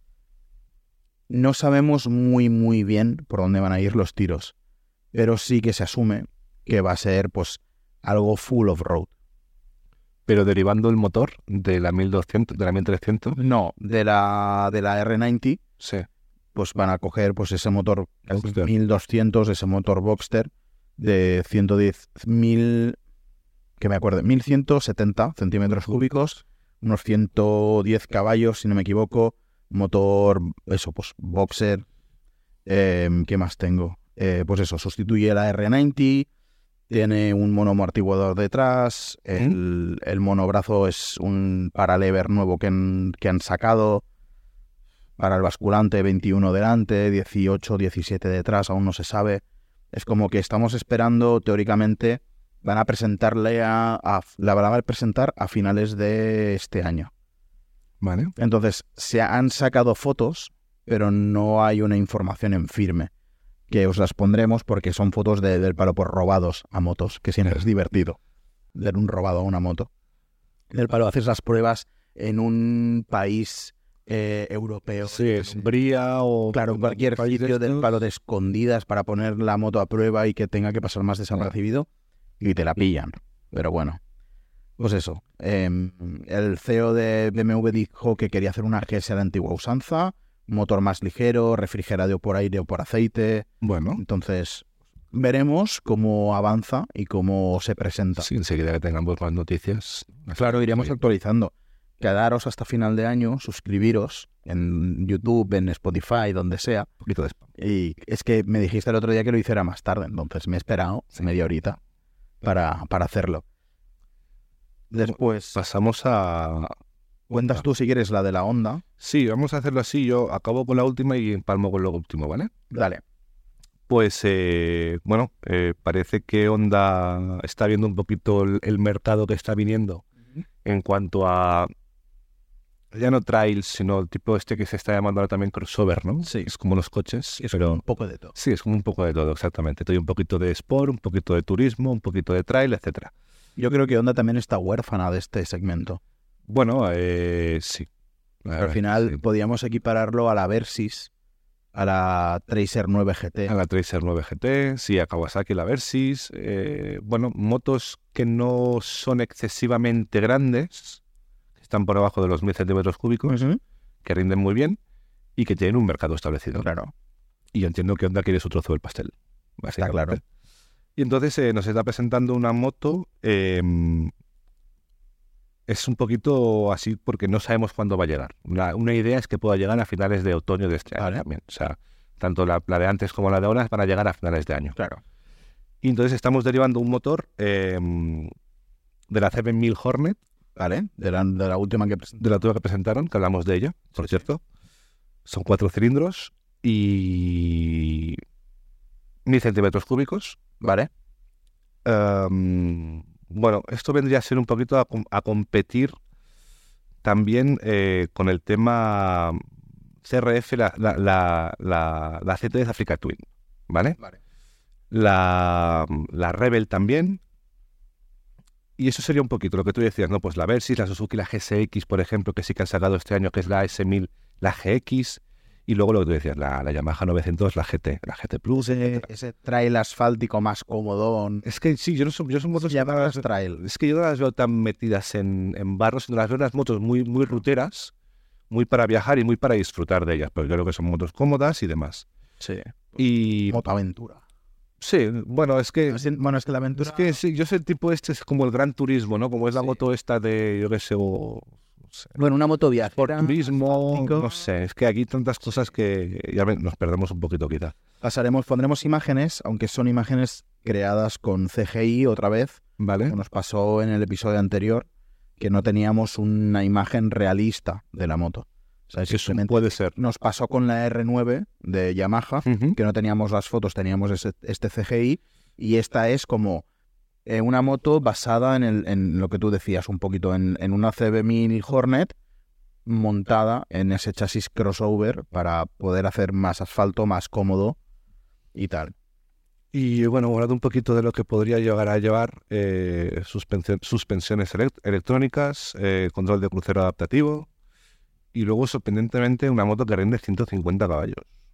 No sabemos muy bien por dónde van a ir los tiros, pero sí que se asume que va a ser pues algo full off-road. ¿Pero derivando el motor de la 1200, de la 1300? No, de la R90, sí, pues van a coger pues ese motor 1200, ese motor Boxster de 110.000, que me acuerdo, 1170 centímetros cúbicos, unos 110 caballos, si no me equivoco. Motor, eso, pues Boxer. ¿Qué más tengo? pues eso, sustituye la R90, tiene un monoamortiguador detrás, el monobrazo es un paralever nuevo que han sacado, para el basculante 21 delante, 18, 17 detrás, aún no se sabe. Es como que estamos esperando, teóricamente, van a presentarle la van a presentar a finales de este año. Vale. Entonces, se han sacado fotos, pero no hay una información en firme, que os las pondremos porque son fotos del palo por robados a motos, que siempre es divertido ver un robado a una moto. Del palo haces las pruebas en un país europeo. Sí, es Hungría o... Claro, en cualquier sitio del palo de escondidas para poner la moto a prueba y que tenga que pasar más desapercibido y te la pillan. Pero bueno, pues eso. El CEO de BMW dijo que quería hacer una GS a la antigua usanza, motor más ligero, refrigerado por aire o por aceite. Bueno. Entonces, veremos cómo avanza y cómo se presenta. Sí, enseguida que tengamos más noticias. Claro, iremos actualizando. Quedaros hasta final de año, suscribiros en YouTube, en Spotify, donde sea. Un poquito de spam. Y es que me dijiste el otro día que lo hiciera más tarde, entonces me he esperado media horita para hacerlo. Después, pasamos a... cuentas tú si quieres la de la Honda. Sí, vamos a hacerlo así. Yo acabo con la última y empalmo con lo último, ¿vale? Dale. Pues, parece que Honda está viendo un poquito el mercado que está viniendo en cuanto a... Ya no trails, sino el tipo que se está llamando ahora también crossover, ¿no? Sí. Es como los coches. Es pero un poco de todo. Sí, es como un poco de todo, exactamente. Hay un poquito de sport, un poquito de turismo, un poquito de trail, etcétera. Yo creo que Honda también está huérfana de este segmento. Bueno, sí. Al final podíamos equipararlo a la Versys, a la Tracer 9 GT. A la Tracer 9 GT, sí, a Kawasaki, la Versys. Bueno, motos que no son excesivamente grandes, están por debajo de los 1000 centímetros cúbicos, que rinden muy bien y que tienen un mercado establecido. Claro. Y yo entiendo que Honda quiere su trozo del pastel. Está claro. Y entonces nos está presentando una moto. Es un poquito así porque no sabemos cuándo va a llegar. Una idea es que pueda llegar a finales de otoño de este año también. O sea, tanto la de antes como la de ahora van a llegar a finales de año. Claro. Y entonces estamos derivando un motor de la CB1000 Hornet, ¿vale? De la última que presentaron, que hablamos de ella, por cierto. Son 4 cilindros y 1000 centímetros cúbicos. ¿Vale? Bueno, esto vendría a ser un poquito a competir también con el tema CRF, la CT10 Africa Twin, ¿vale? Vale. La Rebel también. Y eso sería un poquito lo que tú decías, ¿no? Pues la Versys, la Suzuki, la GSX, por ejemplo, que sí que han sacado este año, que es la S1000, la GX, y luego lo que tú decías, la Yamaha 900, la GT Plus. Ese trail asfáltico más comodón. Es que sí, yo son motos llamadas trail. Es que yo no las veo tan metidas en barro, sino las veo las motos muy, muy ruteras, muy para viajar y muy para disfrutar de ellas, pero yo creo que son motos cómodas y demás. Sí. Y... motoaventura. Sí, bueno, es que... Bueno, es que la aventura... Es que sí, yo soy el tipo es como el gran turismo, ¿no? Como es la moto esta de, yo qué sé, no sé. Bueno, una moto viajera. Por turismo, no sé, es que aquí hay tantas cosas que ya nos perdemos un poquito quizá. Pondremos imágenes, aunque son imágenes creadas con CGI otra vez. Vale. Como nos pasó en el episodio anterior, que no teníamos una imagen realista de la moto. O sea, eso puede ser. Nos pasó con la R9 de Yamaha, que no teníamos las fotos, teníamos este CGI, y esta es como una moto basada en lo que tú decías un poquito, en una CB1000 Hornet montada en ese chasis crossover para poder hacer más asfalto, más cómodo y tal. Y bueno, hablando un poquito de lo que podría llegar a llevar, suspensiones electrónicas, control de crucero adaptativo, y luego, sorprendentemente, una moto que rinde 150 caballos.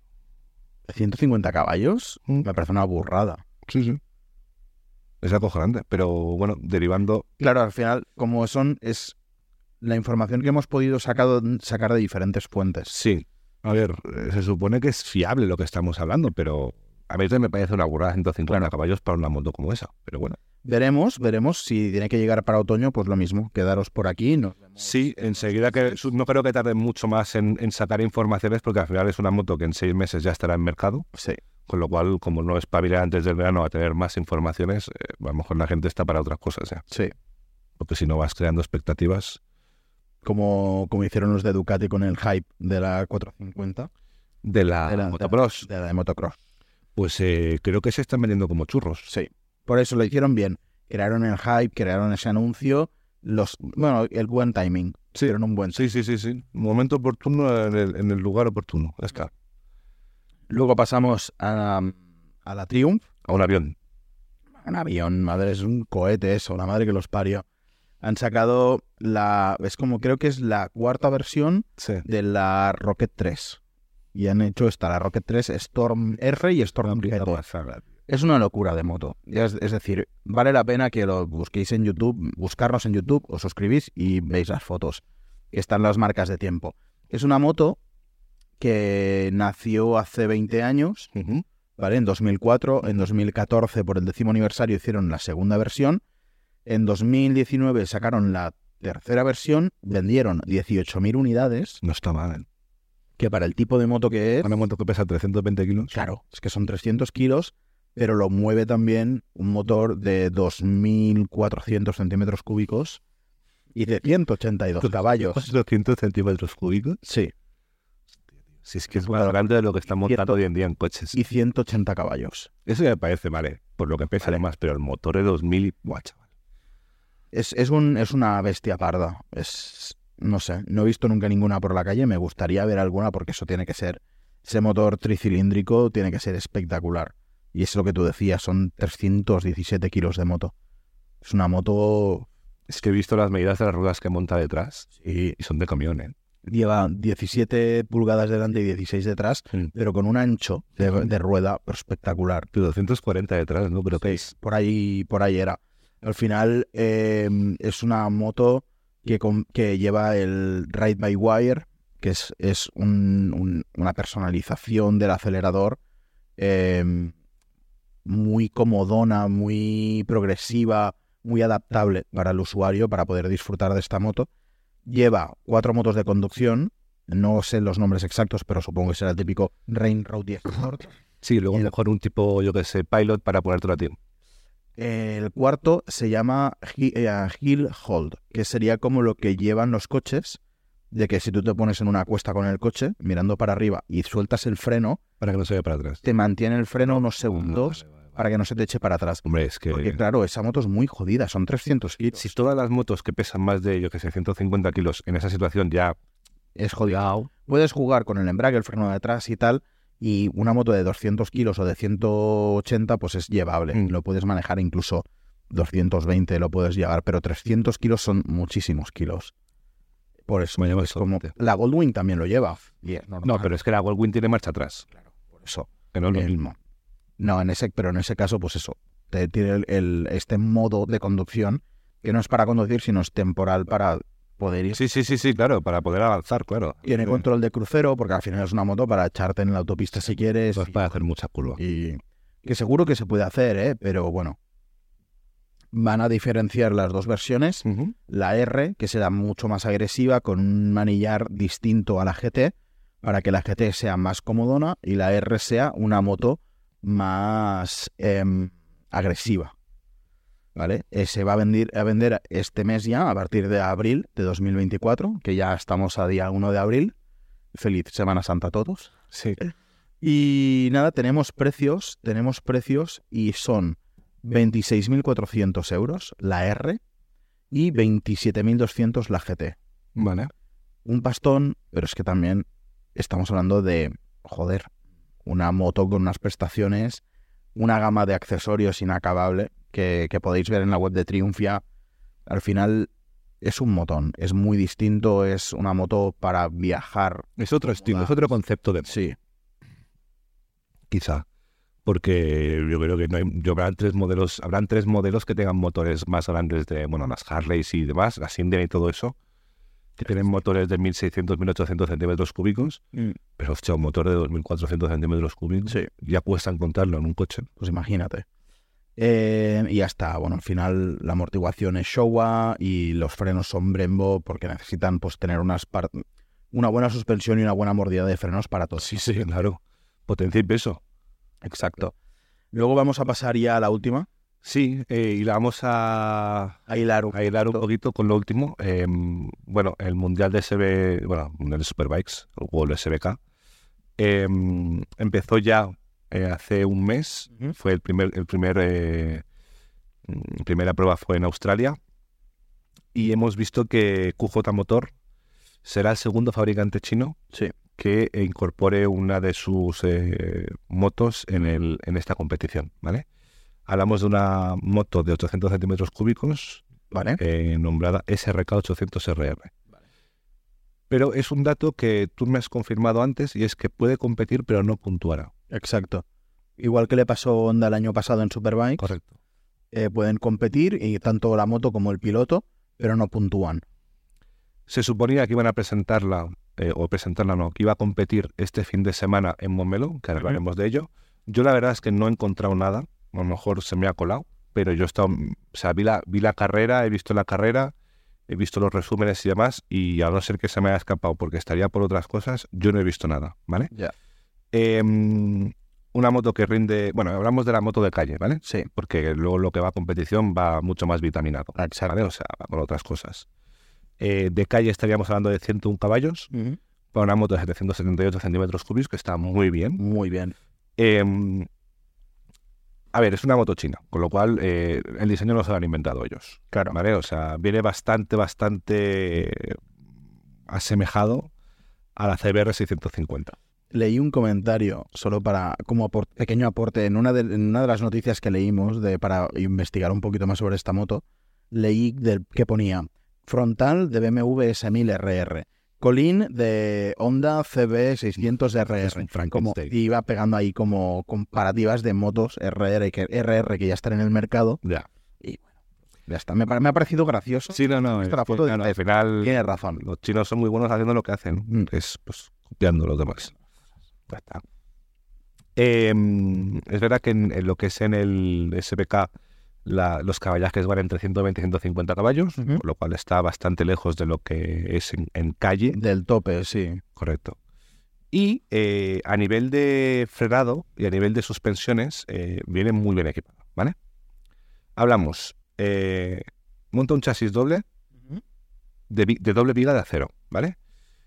¿150 caballos? Me parece una burrada. Sí. Es acojonante, pero bueno, derivando... Claro, al final, como es la información que hemos podido sacar de diferentes fuentes. Sí. A ver, se supone que es fiable lo que estamos hablando, pero a veces me parece una burrada 150 caballos para una moto como esa. Pero bueno. Veremos si tiene que llegar para otoño, pues lo mismo, quedaros por aquí. Nos vemos. Sí, enseguida que no creo que tarde mucho más en sacar informaciones, porque al final es una moto que en 6 meses ya estará en mercado. Sí. Con lo cual, como no espabilé antes del verano a tener más informaciones, a lo mejor la gente está para otras cosas ya. Sí. Porque si no vas creando expectativas... Como hicieron los de Ducati con el hype de la 450. De la Motocross. De la de motocross. Pues creo que se están vendiendo como churros. Sí. Por eso lo hicieron bien. Crearon el hype, crearon ese anuncio. El buen timing. Sí. Hicieron un buen timing. Sí. Momento oportuno en el lugar oportuno. Ya está. Luego pasamos a la Triumph. A un avión. Un avión, madre, es un cohete eso, la madre que los parió. Han sacado creo que es la cuarta versión de la Rocket 3. Y han hecho la Rocket 3 Storm R y Storm GT. Es una locura de moto. Es decir, vale la pena que lo busquéis en YouTube, buscarnos en YouTube, os suscribís y veis las fotos. Están las marcas de tiempo. Es una moto que nació hace 20 años, ¿vale? En 2004, en 2014 por el 10º aniversario hicieron la segunda versión, en 2019 sacaron la tercera versión, vendieron 18.000 unidades. No está mal. Que para el tipo de moto que es... Una moto que pesa 320 kilos. Claro, es que son 300 kilos, pero lo mueve también un motor de 2.400 centímetros cúbicos y de 182 caballos. ¿200 centímetros cúbicos? Sí. Si es que es más grande de lo que están montando hoy en día en coches. Y 180 caballos. Eso ya me parece, vale, por lo que pesa además, pero el motor de 2000, ¡buah, chaval! Es una bestia parda. No sé, no he visto nunca ninguna por la calle. Me gustaría ver alguna porque eso tiene que ser... Ese motor tricilíndrico tiene que ser espectacular. Y es lo que tú decías, son 317 kilos de moto. Es una moto... Es que he visto las medidas de las ruedas que monta detrás y son de camión, ¿eh? Lleva 17 pulgadas delante y 16 detrás, pero con un ancho de rueda espectacular. 240 detrás, ¿no? Pero sí, por ahí era. Al final es una moto que lleva el Ride by Wire, que es una personalización del acelerador muy comodona, muy progresiva, muy adaptable para el usuario para poder disfrutar de esta moto. Lleva 4 modos de conducción, no sé los nombres exactos, pero supongo que será el típico Rain Road y Sport. Sí, luego mejor un tipo, yo que sé, Pilot para ponértelo a ti. El cuarto se llama Hill Hold, que sería como lo que llevan los coches, de que si tú te pones en una cuesta con el coche, mirando para arriba y sueltas el freno... Para que no se vaya para atrás. Te mantiene el freno unos segundos... Vale. Para que no se te eche para atrás. Hombre, es que... Porque claro, esa moto es muy jodida, son 300 kilos. Si todas las motos que pesan más de, yo que sé, 150 kilos en esa situación ya... Es jodido. Puedes jugar con el embrague, el freno de atrás y tal, y una moto de 200 kilos o de 180 pues es llevable. Lo puedes manejar incluso 220, lo puedes llevar, pero 300 kilos son muchísimos kilos. Por eso, es como... La Goldwing también lo lleva. No, pero es que la Goldwing tiene marcha atrás. Claro, por eso. Que no es lo mismo. No, pero en ese caso, pues eso, tiene este modo de conducción que no es para conducir, sino es temporal para poder ir. Sí, claro, para poder avanzar, claro. Tiene control de crucero, porque al final es una moto para echarte en la autopista si quieres. Pues para hacer mucha curva. Y que seguro que se puede hacer, pero bueno. Van a diferenciar las dos versiones. La R, que será mucho más agresiva, con un manillar distinto a la GT, para que la GT sea más comodona y la R sea una moto más agresiva, ¿vale? Se va a vender este mes ya, a partir de abril de 2024, que ya estamos a día 1 de abril. Feliz Semana Santa a todos. Sí. Y nada, tenemos precios y son 26.400 euros la R y 27.200 la GT. Vale. Un pastón, pero es que también estamos hablando de, joder, una moto con unas prestaciones, una gama de accesorios inacabable que podéis ver en la web de Triumph ya. Al final es un motón, es muy distinto, es una moto para viajar. Es otro estilo, es otro concepto de... Sí. Quizá, porque yo creo que habrán tres modelos que tengan motores más grandes de, bueno, las Harleys y demás, las Indian y todo eso, que tienen motores de 1.600, 1.800 centímetros cúbicos, pero hostia, un motor de 2.400 centímetros cúbicos, sí, ya cuesta encontrarlo en un coche. Pues imagínate. Y ya está, bueno, al final la amortiguación es Showa y los frenos son Brembo porque necesitan pues tener una buena suspensión y una buena mordida de frenos para todo. Sí, claro. Potencia y peso. Exacto. Luego vamos a pasar ya a la última. Sí, y la vamos a hilar un poquito con lo último. Bueno, el Mundial de Mundial de Superbikes, o el SBK, empezó ya hace un mes. Fue primera prueba fue en Australia. Y hemos visto que QJ Motor será el segundo fabricante chino que incorpore una de sus motos en esta competición, ¿vale? Hablamos de una moto de 800 centímetros cúbicos, ¿vale? Nombrada SRK 800RR. Vale. Pero es un dato que tú me has confirmado antes, y es que puede competir pero no puntuará. Exacto. Igual que le pasó a Honda el año pasado en Superbikes. Correcto. Pueden competir, y tanto la moto como el piloto, pero no puntúan. Se suponía que iban a presentarla, que iba a competir este fin de semana en Montmeló, que ahora hablaremos de ello. Yo la verdad es que no he encontrado nada, a lo mejor se me ha colado, pero yo he estado, vi la carrera, he visto la carrera, he visto los resúmenes y demás, y a no ser que se me haya escapado porque estaría por otras cosas, yo no he visto nada, ¿vale? Ya. Una moto que rinde... Bueno, hablamos de la moto de calle, ¿vale? Sí. Porque luego lo que va a competición va mucho más vitaminado. Exacto. ¿Vale? O sea, va con otras cosas. De calle estaríamos hablando de 101 caballos, para una moto de 778 centímetros cúbicos, que está muy bien. Muy bien. A ver, es una moto china, con lo cual el diseño no se lo han inventado ellos. Claro. ¿Vale? O sea, viene bastante asemejado a la CBR 650. Leí un comentario, solo como pequeño aporte, en una de las noticias que leímos para investigar un poquito más sobre esta moto, leí que ponía frontal de BMW S1000RR, colín de Honda CB600RR, y iba pegando ahí como comparativas de motos RR que ya están en el mercado. Ya. Y bueno, ya está. Me ha parecido gracioso. Sí, no. Al final, tiene razón. Los chinos son muy buenos haciendo lo que hacen. Es pues copiando los demás. Ya está. Es verdad que en lo que es en el SBK, los caballajes van entre 120 y 150 caballos, lo cual está bastante lejos de lo que es en calle. Del tope, sí. Correcto. Y a nivel de frenado y a nivel de suspensiones, viene muy bien equipado, ¿vale? Hablamos, monta un chasis doble, de doble viga de acero, ¿vale?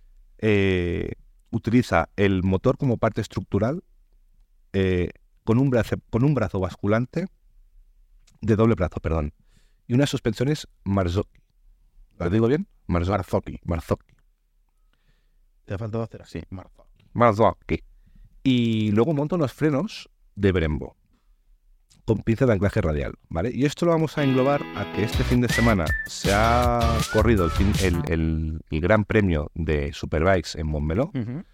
Utiliza el motor como parte estructural, con un brazo basculante, de doble brazo, perdón, y unas suspensiones Marzocchi. ¿Lo digo bien? Marzocchi. Te ha faltado hacer así. Marzocchi. Y luego monta unos frenos de Brembo, con pinza de anclaje radial, ¿vale? Y esto lo vamos a englobar a que este fin de semana se ha corrido el Gran Premio de Superbikes en Montmeló.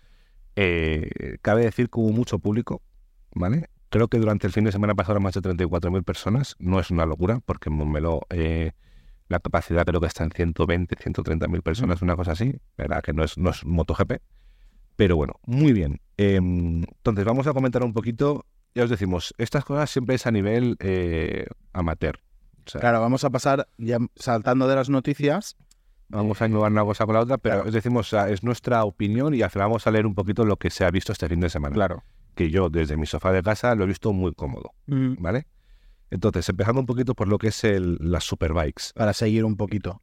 Cabe decir que hubo mucho público, ¿vale? Creo que durante el fin de semana pasaron más de 34.000 personas. No es una locura, porque en Montmeló la capacidad creo que está en 120, 130.000 personas, una cosa así. Verdad que no es MotoGP. Pero bueno, muy bien. Entonces vamos a comentar un poquito. Ya os decimos, estas cosas siempre es a nivel amateur. O sea, claro, vamos a pasar, ya saltando de las noticias. Vamos a englobar una cosa con la otra, pero claro, os decimos, o sea, es nuestra opinión, y al final vamos a leer un poquito lo que se ha visto este fin de semana. Claro. Que yo desde mi sofá de casa lo he visto muy cómodo, ¿vale? Entonces, empezando un poquito por lo que es las Superbikes. Para seguir un poquito.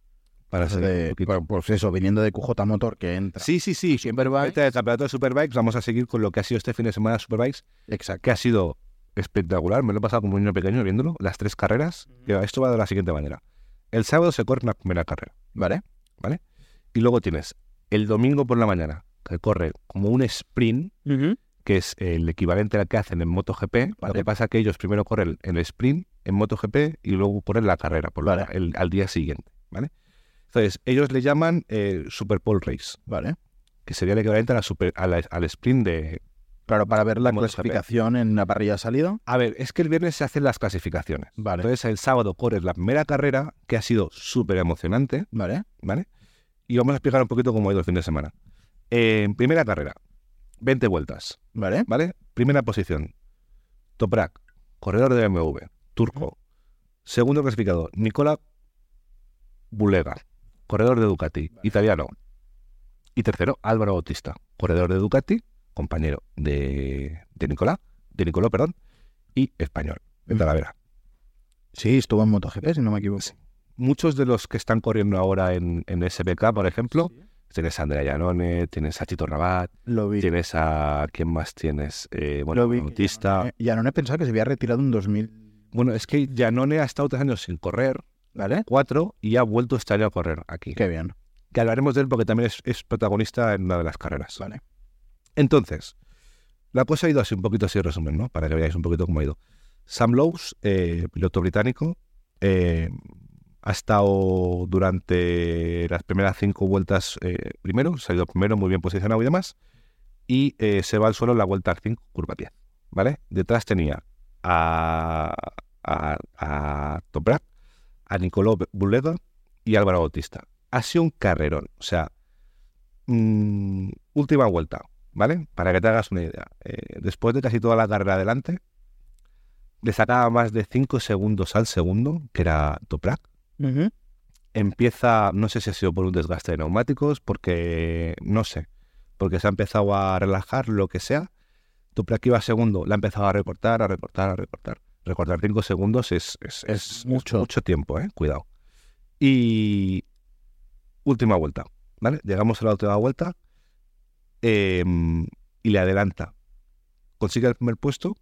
Pues eso, viniendo de QJ Motor, que entra. Sí. Superbikes. El campeonato de Superbikes, vamos a seguir con lo que ha sido este fin de semana de Superbikes. Exacto. Que ha sido espectacular, me lo he pasado como un niño pequeño viéndolo, las 3 carreras. Esto va de la siguiente manera. El sábado se corre una primera carrera. ¿Vale? Y luego tienes el domingo por la mañana, que corre como un sprint, que es el equivalente al que hacen en MotoGP. ¿Vale? Lo que pasa es que ellos primero corren el sprint en MotoGP y luego corren la carrera al día siguiente, ¿vale? Entonces, ellos le llaman Super Pole Race, ¿vale? Que sería el equivalente al sprint de... Claro, para ver la clasificación en la parrilla de salida. A ver, es que el viernes se hacen las clasificaciones. Vale. Entonces, el sábado corres la primera carrera, que ha sido súper emocionante. ¿Vale? Y vamos a explicar un poquito cómo ha ido el fin de semana. Primera carrera, 20 vueltas. ¿Vale? Primera posición, Toprak, corredor de BMW, turco. Segundo clasificado, Nicola Bulega, corredor de Ducati, italiano. Y tercero, Álvaro Bautista, corredor de Ducati, compañero de Nicolás, de Nicolò, perdón, y español, de Talavera. Sí, estuvo en MotoGP, si no me equivoco. Muchos de los que están corriendo ahora en SBK, por ejemplo, tienes a Andrea Iannone, tienes a Tito Rabat, Lo vi. tienes a... ¿Quién más tienes? Lo vi. Bautista. Iannone pensaba que se había retirado en 2000. Bueno, es que Iannone ha estado 3 años sin correr, ¿Vale? 4, y ha vuelto este año a correr aquí. Qué bien. Que hablaremos de él porque también es protagonista en una de las carreras. Vale. Entonces, la cosa ha ido así, un poquito así resumen, ¿no? Para que veáis un poquito cómo ha ido. Sam Lowes, piloto británico, ha estado durante las primeras 5 vueltas primero, se ha ido primero, muy bien posicionado y demás, y se va al suelo en la vuelta 5, curva 10, ¿vale? Detrás tenía a Toprak, a Nicolò Bulega y Álvaro Bautista. Ha sido un carrerón, o sea, última vuelta, ¿vale? Para que te hagas una idea. Después de casi toda la carrera adelante, le sacaba más de 5 segundos al segundo, que era Toprak. Empieza, no sé si ha sido por un desgaste de neumáticos, porque porque se ha empezado a relajar, lo que sea. Toprak iba segundo, la ha empezado a recortar. Recortar 5 segundos es mucho tiempo, cuidado. Y última vuelta, ¿vale? Llegamos a la última vuelta y le adelanta. Consigue el primer puesto.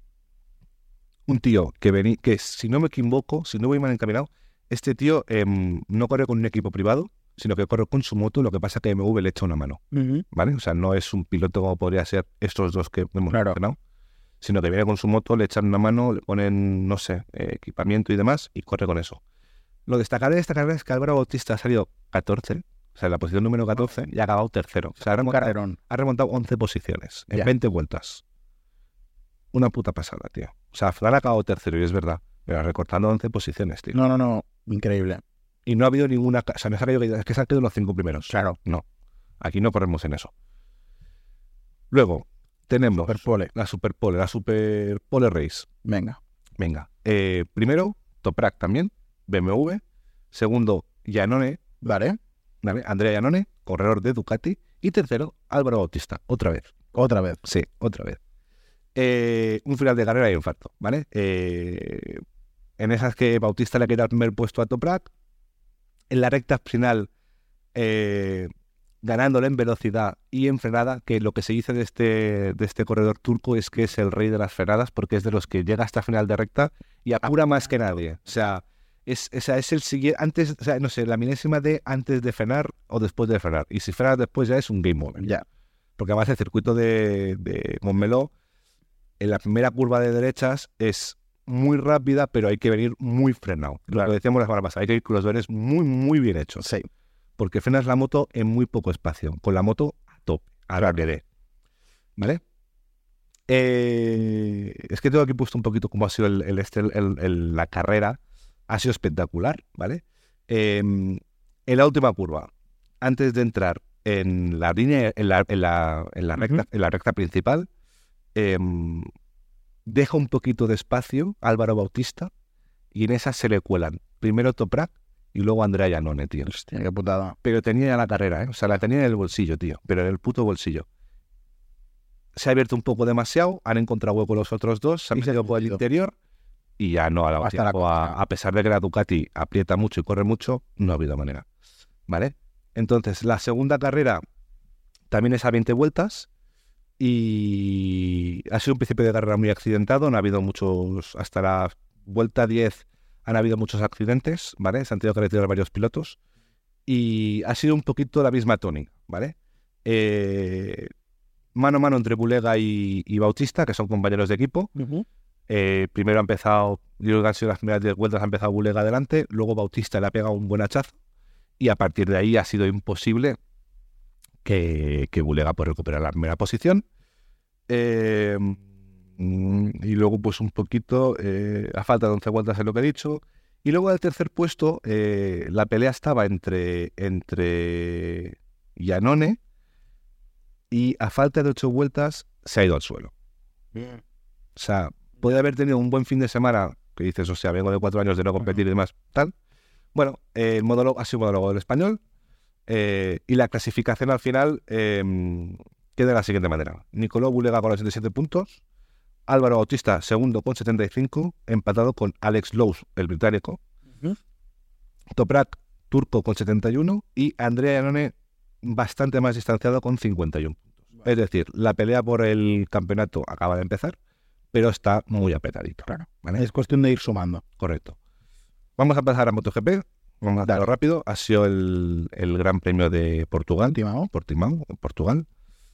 Un tío que si no me equivoco, si no voy mal encaminado, este tío no corre con un equipo privado, sino que corre con su moto, lo que pasa que BMW le echa una mano, ¿vale? O sea, no es un piloto como podría ser estos dos que hemos mencionado, sino que viene con su moto, le echan una mano, le ponen, no sé, equipamiento y demás, y corre con eso. Lo destacable de esta carrera es que Álvaro Bautista ha salido 14, o sea, en la posición número 14, y ha acabado tercero. O sea, ha remontado 11 posiciones en 20 vueltas. Una puta pasada, tío. O sea, Fran ha acabado tercero, y es verdad, pero recortando 11 posiciones, tío. No, increíble. Y no ha habido ninguna... O sea, no se ha caído, es que se han quedado los 5 primeros. Claro. No, aquí no corremos en eso. Luego, tenemos la Superpole Race. Venga. Primero, Toprak también, BMW. Segundo, Iannone. Vale. Andrea Iannone, corredor de Ducati. Y tercero, Álvaro Bautista. Otra vez. Sí, otra vez. Un final de carrera y infarto, ¿vale? En esas que Bautista le queda el primer puesto a Toprak. En la recta final, ganándole en velocidad y en frenada, que lo que se dice de este corredor turco es que es el rey de las frenadas, porque es de los que llega hasta final de recta y apura más que nadie. O sea, es el siguiente, antes, o sea, no sé, la milésima de antes de frenar o después de frenar. Y si frenas después ya es un game over. Ya. Porque además el circuito de Montmeló, en la primera curva de derechas, es muy rápida, pero hay que venir muy frenado. Claro. Lo que decíamos la semana pasada, hay que ir con los deberes muy, muy bien hechos. Sí. Porque frenas la moto en muy poco espacio, con la moto a tope, a la que dé. ¿Vale? Es que tengo aquí puesto un poquito cómo ha sido la carrera. Ha sido espectacular, ¿vale? En la última curva, antes de entrar en la línea, en la recta principal, deja un poquito de espacio Álvaro Bautista y en esa se le cuelan primero Toprak y luego Andrea Iannone, tío. Hostia, qué putada. Pero tenía ya la carrera, o sea, la tenía en el bolsillo, tío, pero en el puto bolsillo. Se ha abierto un poco demasiado, han encontrado hueco los otros dos, se han metido por el interior y ya no ha dado tiempo. A pesar de que la Ducati aprieta mucho y corre mucho, no ha habido manera, ¿vale? Entonces, la segunda carrera también es a 20 vueltas. Y ha sido un principio de carrera muy accidentado, no ha habido muchos, hasta la vuelta 10 han habido muchos accidentes, ¿vale? Se han tenido que retirar varios pilotos y ha sido un poquito la misma tónica, ¿vale? Mano a mano entre Bulega y Bautista, que son compañeros de equipo. Primero ha empezado, yo creo que han sido las primeras 10 vueltas, ha empezado Bulega adelante, luego Bautista le ha pegado un buen hachazo y a partir de ahí ha sido imposible que Bulega pueda recuperar la primera posición. Y luego pues un poquito a falta de 11 vueltas es lo que he dicho, y luego al tercer puesto la pelea estaba entre Iannone y a falta de 8 vueltas se ha ido al suelo. O sea, puede haber tenido un buen fin de semana que dices, o sea, vengo de 4 años de no competir y demás, tal. Bueno, el monólogo ha sido un monólogo del español. Y la clasificación al final queda de la siguiente manera. Nicolò Bulega con los 77 puntos, Álvaro Bautista, segundo con 75, empatado con Alex Lowe, el británico. Toprak, turco, con 71 y Andrea Iannone, bastante más distanciado, con 51 puntos. Es decir, la pelea por el campeonato acaba de empezar, pero está muy apretadito. Claro. ¿Vale? Es cuestión de ir sumando. Correcto. Vamos a pasar a MotoGP. Vamos a hacerlo rápido. Ha sido el Gran Premio de Portugal. Portimão, en Portugal.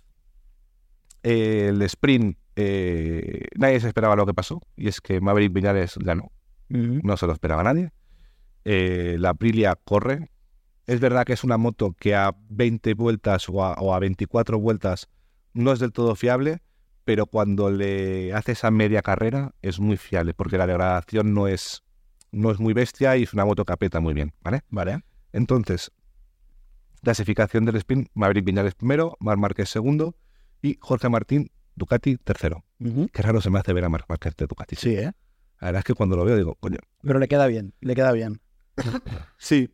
El sprint, nadie se esperaba lo que pasó, y es que Maverick Viñales ganó. No se lo esperaba nadie. La Aprilia corre. Es verdad que es una moto que a 20 vueltas o a 24 vueltas no es del todo fiable, pero cuando le hace esa media carrera es muy fiable, porque la degradación no es muy bestia y es una moto que aprieta muy bien, ¿vale? Vale. Entonces, clasificación del sprint: Maverick Viñales primero, Marc Márquez segundo y Jorge Martín, Ducati, tercero. Qué raro se me hace ver a Marc Márquez de Ducati. Sí, La verdad es que cuando lo veo digo, coño. Pero le queda bien. Sí.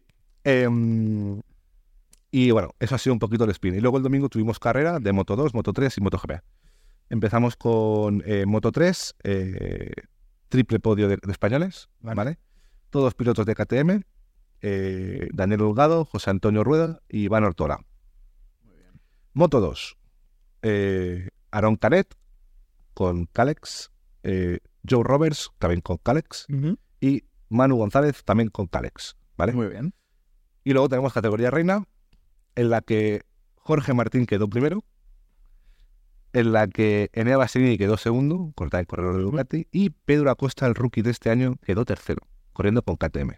Y bueno, eso ha sido un poquito el sprint. Y luego el domingo tuvimos carrera de Moto 2, Moto 3 y MotoGP. Empezamos con Moto 3, triple podio de españoles, ¿vale? Todos pilotos de KTM, Daniel Holgado, José Antonio Rueda y Iván Ortola. Muy bien. Moto 2, Aaron Canet con Calex, Joe Roberts también con Calex y Manu González también con Calex, ¿vale? Muy bien. Y luego tenemos categoría reina, en la que Jorge Martín quedó primero, en la que Enea Bastianini quedó segundo, corta el corredor de Ducati, y Pedro Acosta, el rookie de este año, quedó tercero, corriendo con KTM.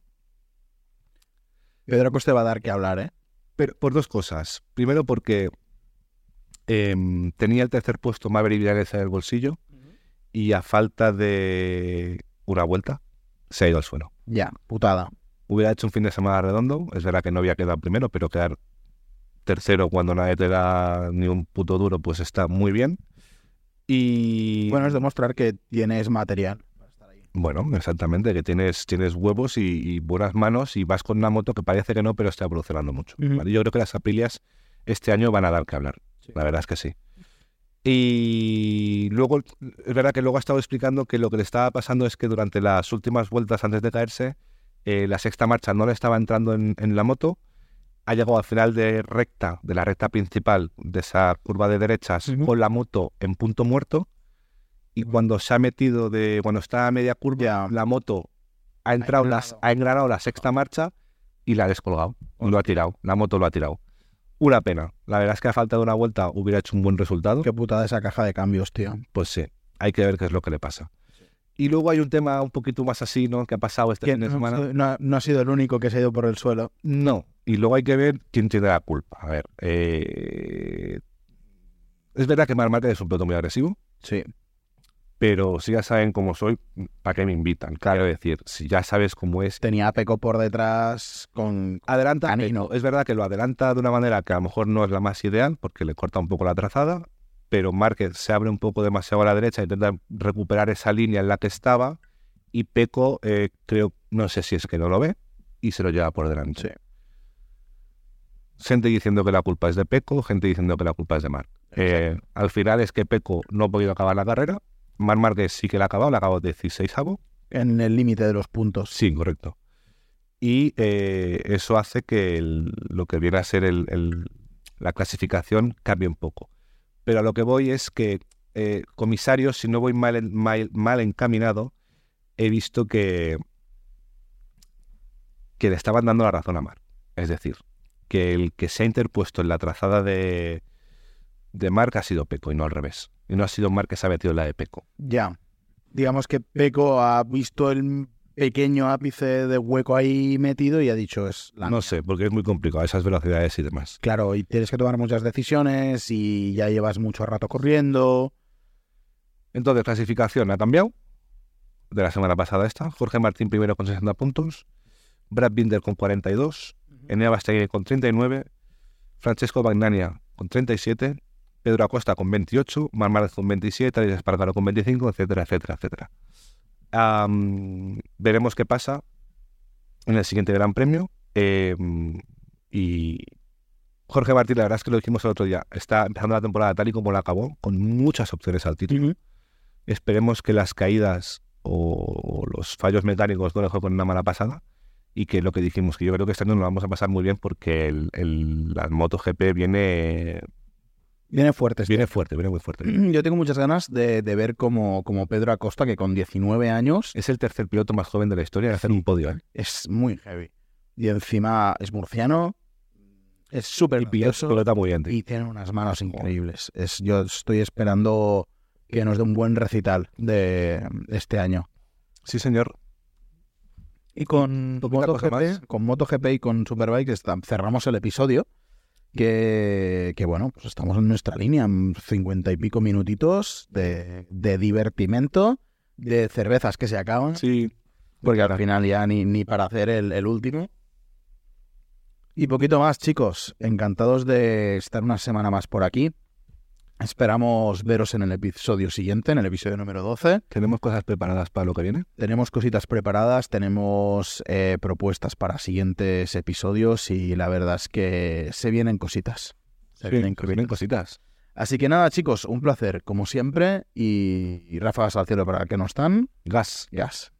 Pedro Acosta va a dar que hablar, ¿eh? Pero por dos cosas. Primero porque tenía el tercer puesto Maverick Viñales en el bolsillo y a falta de una vuelta se ha ido al suelo. Ya, putada. Hubiera hecho un fin de semana redondo, es verdad que no había quedado primero, pero quedar tercero cuando nadie te da ni un puto duro, pues está muy bien. Y bueno, es demostrar que tienes material para estar ahí. Bueno, exactamente, que tienes huevos y buenas manos y vas con una moto que parece que no, pero está evolucionando mucho. ¿Vale? Yo creo que las Aprilias este año van a dar que hablar. Sí. La verdad es que sí. Y luego, es verdad que luego ha estado explicando que lo que le estaba pasando es que durante las últimas vueltas antes de caerse, la sexta marcha no le estaba entrando en la moto. Ha llegado al final de la recta principal de esa curva de derechas con la moto en punto muerto, y cuando se ha metido cuando está a media curva, la moto ha engranado la sexta marcha y la ha descolgado, lo ha tirado, la moto lo ha tirado. Una pena, la verdad es que a falta de una vuelta hubiera hecho un buen resultado. Qué putada esa caja de cambios, tío. Pues sí, hay que ver qué es lo que le pasa. Y luego hay un tema un poquito más así, ¿no?, que ha pasado este fin de semana. No ha sido el único que se ha ido por el suelo. No. Y luego hay que ver quién tiene la culpa. A ver, es verdad que Marc Márquez es un piloto muy agresivo. Sí. Pero si ya saben cómo soy, ¿para qué me invitan? Claro. Quiero decir, si ya sabes cómo es. Tenía a Pecco por detrás con adelanta Canino. Es verdad que lo adelanta de una manera que a lo mejor no es la más ideal, porque le corta un poco la trazada, pero Márquez se abre un poco demasiado a la derecha, intenta recuperar esa línea en la que estaba, y Pecco, no sé si es que no lo ve, y se lo lleva por delante. Sí. Gente diciendo que la culpa es de Pecco, gente diciendo que la culpa es de Marc. Al final es que Pecco no ha podido acabar la carrera, Marc Márquez sí que la ha acabado 16avo. En el límite de los puntos. Sí, correcto. Y eso hace que lo que viene a ser la clasificación cambie un poco. Pero a lo que voy es que, comisario, si no voy mal encaminado, he visto que le estaban dando la razón a Marc. Es decir, que el que se ha interpuesto en la trazada de Marc ha sido Pecco y no al revés. Y no ha sido Marc que se ha metido en la de Pecco. Ya. Digamos que Pecco ha visto el pequeño ápice de hueco ahí metido y ha dicho No sé, porque es muy complicado esas velocidades y demás. Claro, y tienes que tomar muchas decisiones y ya llevas mucho rato corriendo. Entonces, clasificación ha cambiado de la semana pasada esta. Jorge Martín primero con 60 puntos, Brad Binder con 42, Enea Bastianini con 39, Francesco Bagnaia con 37, Pedro Acosta con 28, Marc Márquez con 27, Aleix Espargaro con 25, etcétera, etcétera, etcétera. Veremos qué pasa en el siguiente Gran Premio. Y Jorge Martín, la verdad es que lo dijimos el otro día, está empezando la temporada tal y como la acabó, con muchas opciones al título. Esperemos que las caídas o los fallos mecánicos no dejen con una mala pasada y que lo que dijimos, que yo creo que este año nos lo vamos a pasar muy bien porque la MotoGP viene fuerte. viene muy fuerte. Yo tengo muchas ganas de ver como Pedro Acosta, que con 19 años Es el tercer piloto más joven de la historia en hacer un podio, ¿eh? es muy heavy. Y encima es murciano, es súper Y gracioso pilota muy bien, tío. y tiene unas manos increíbles. Yo estoy esperando que nos dé un buen recital de este año. Sí, señor. Y con ¿Poquita cosa más? MotoGP y con Superbike cerramos el episodio. Que bueno, pues estamos en nuestra línea, 50 y pico minutitos de divertimento, de cervezas que se acaban, Sí. porque al final ya ni para hacer el último. Y poquito más, chicos. Encantados de estar una semana más por aquí. Esperamos veros en el episodio siguiente, en el episodio número 12. ¿Tenemos cosas preparadas para lo que viene? Tenemos cositas preparadas, tenemos propuestas para siguientes episodios y la verdad es que se vienen cositas. Se vienen cositas. Así que nada, chicos, un placer, como siempre, y ráfagas al cielo para el que no están. Gas. Gas.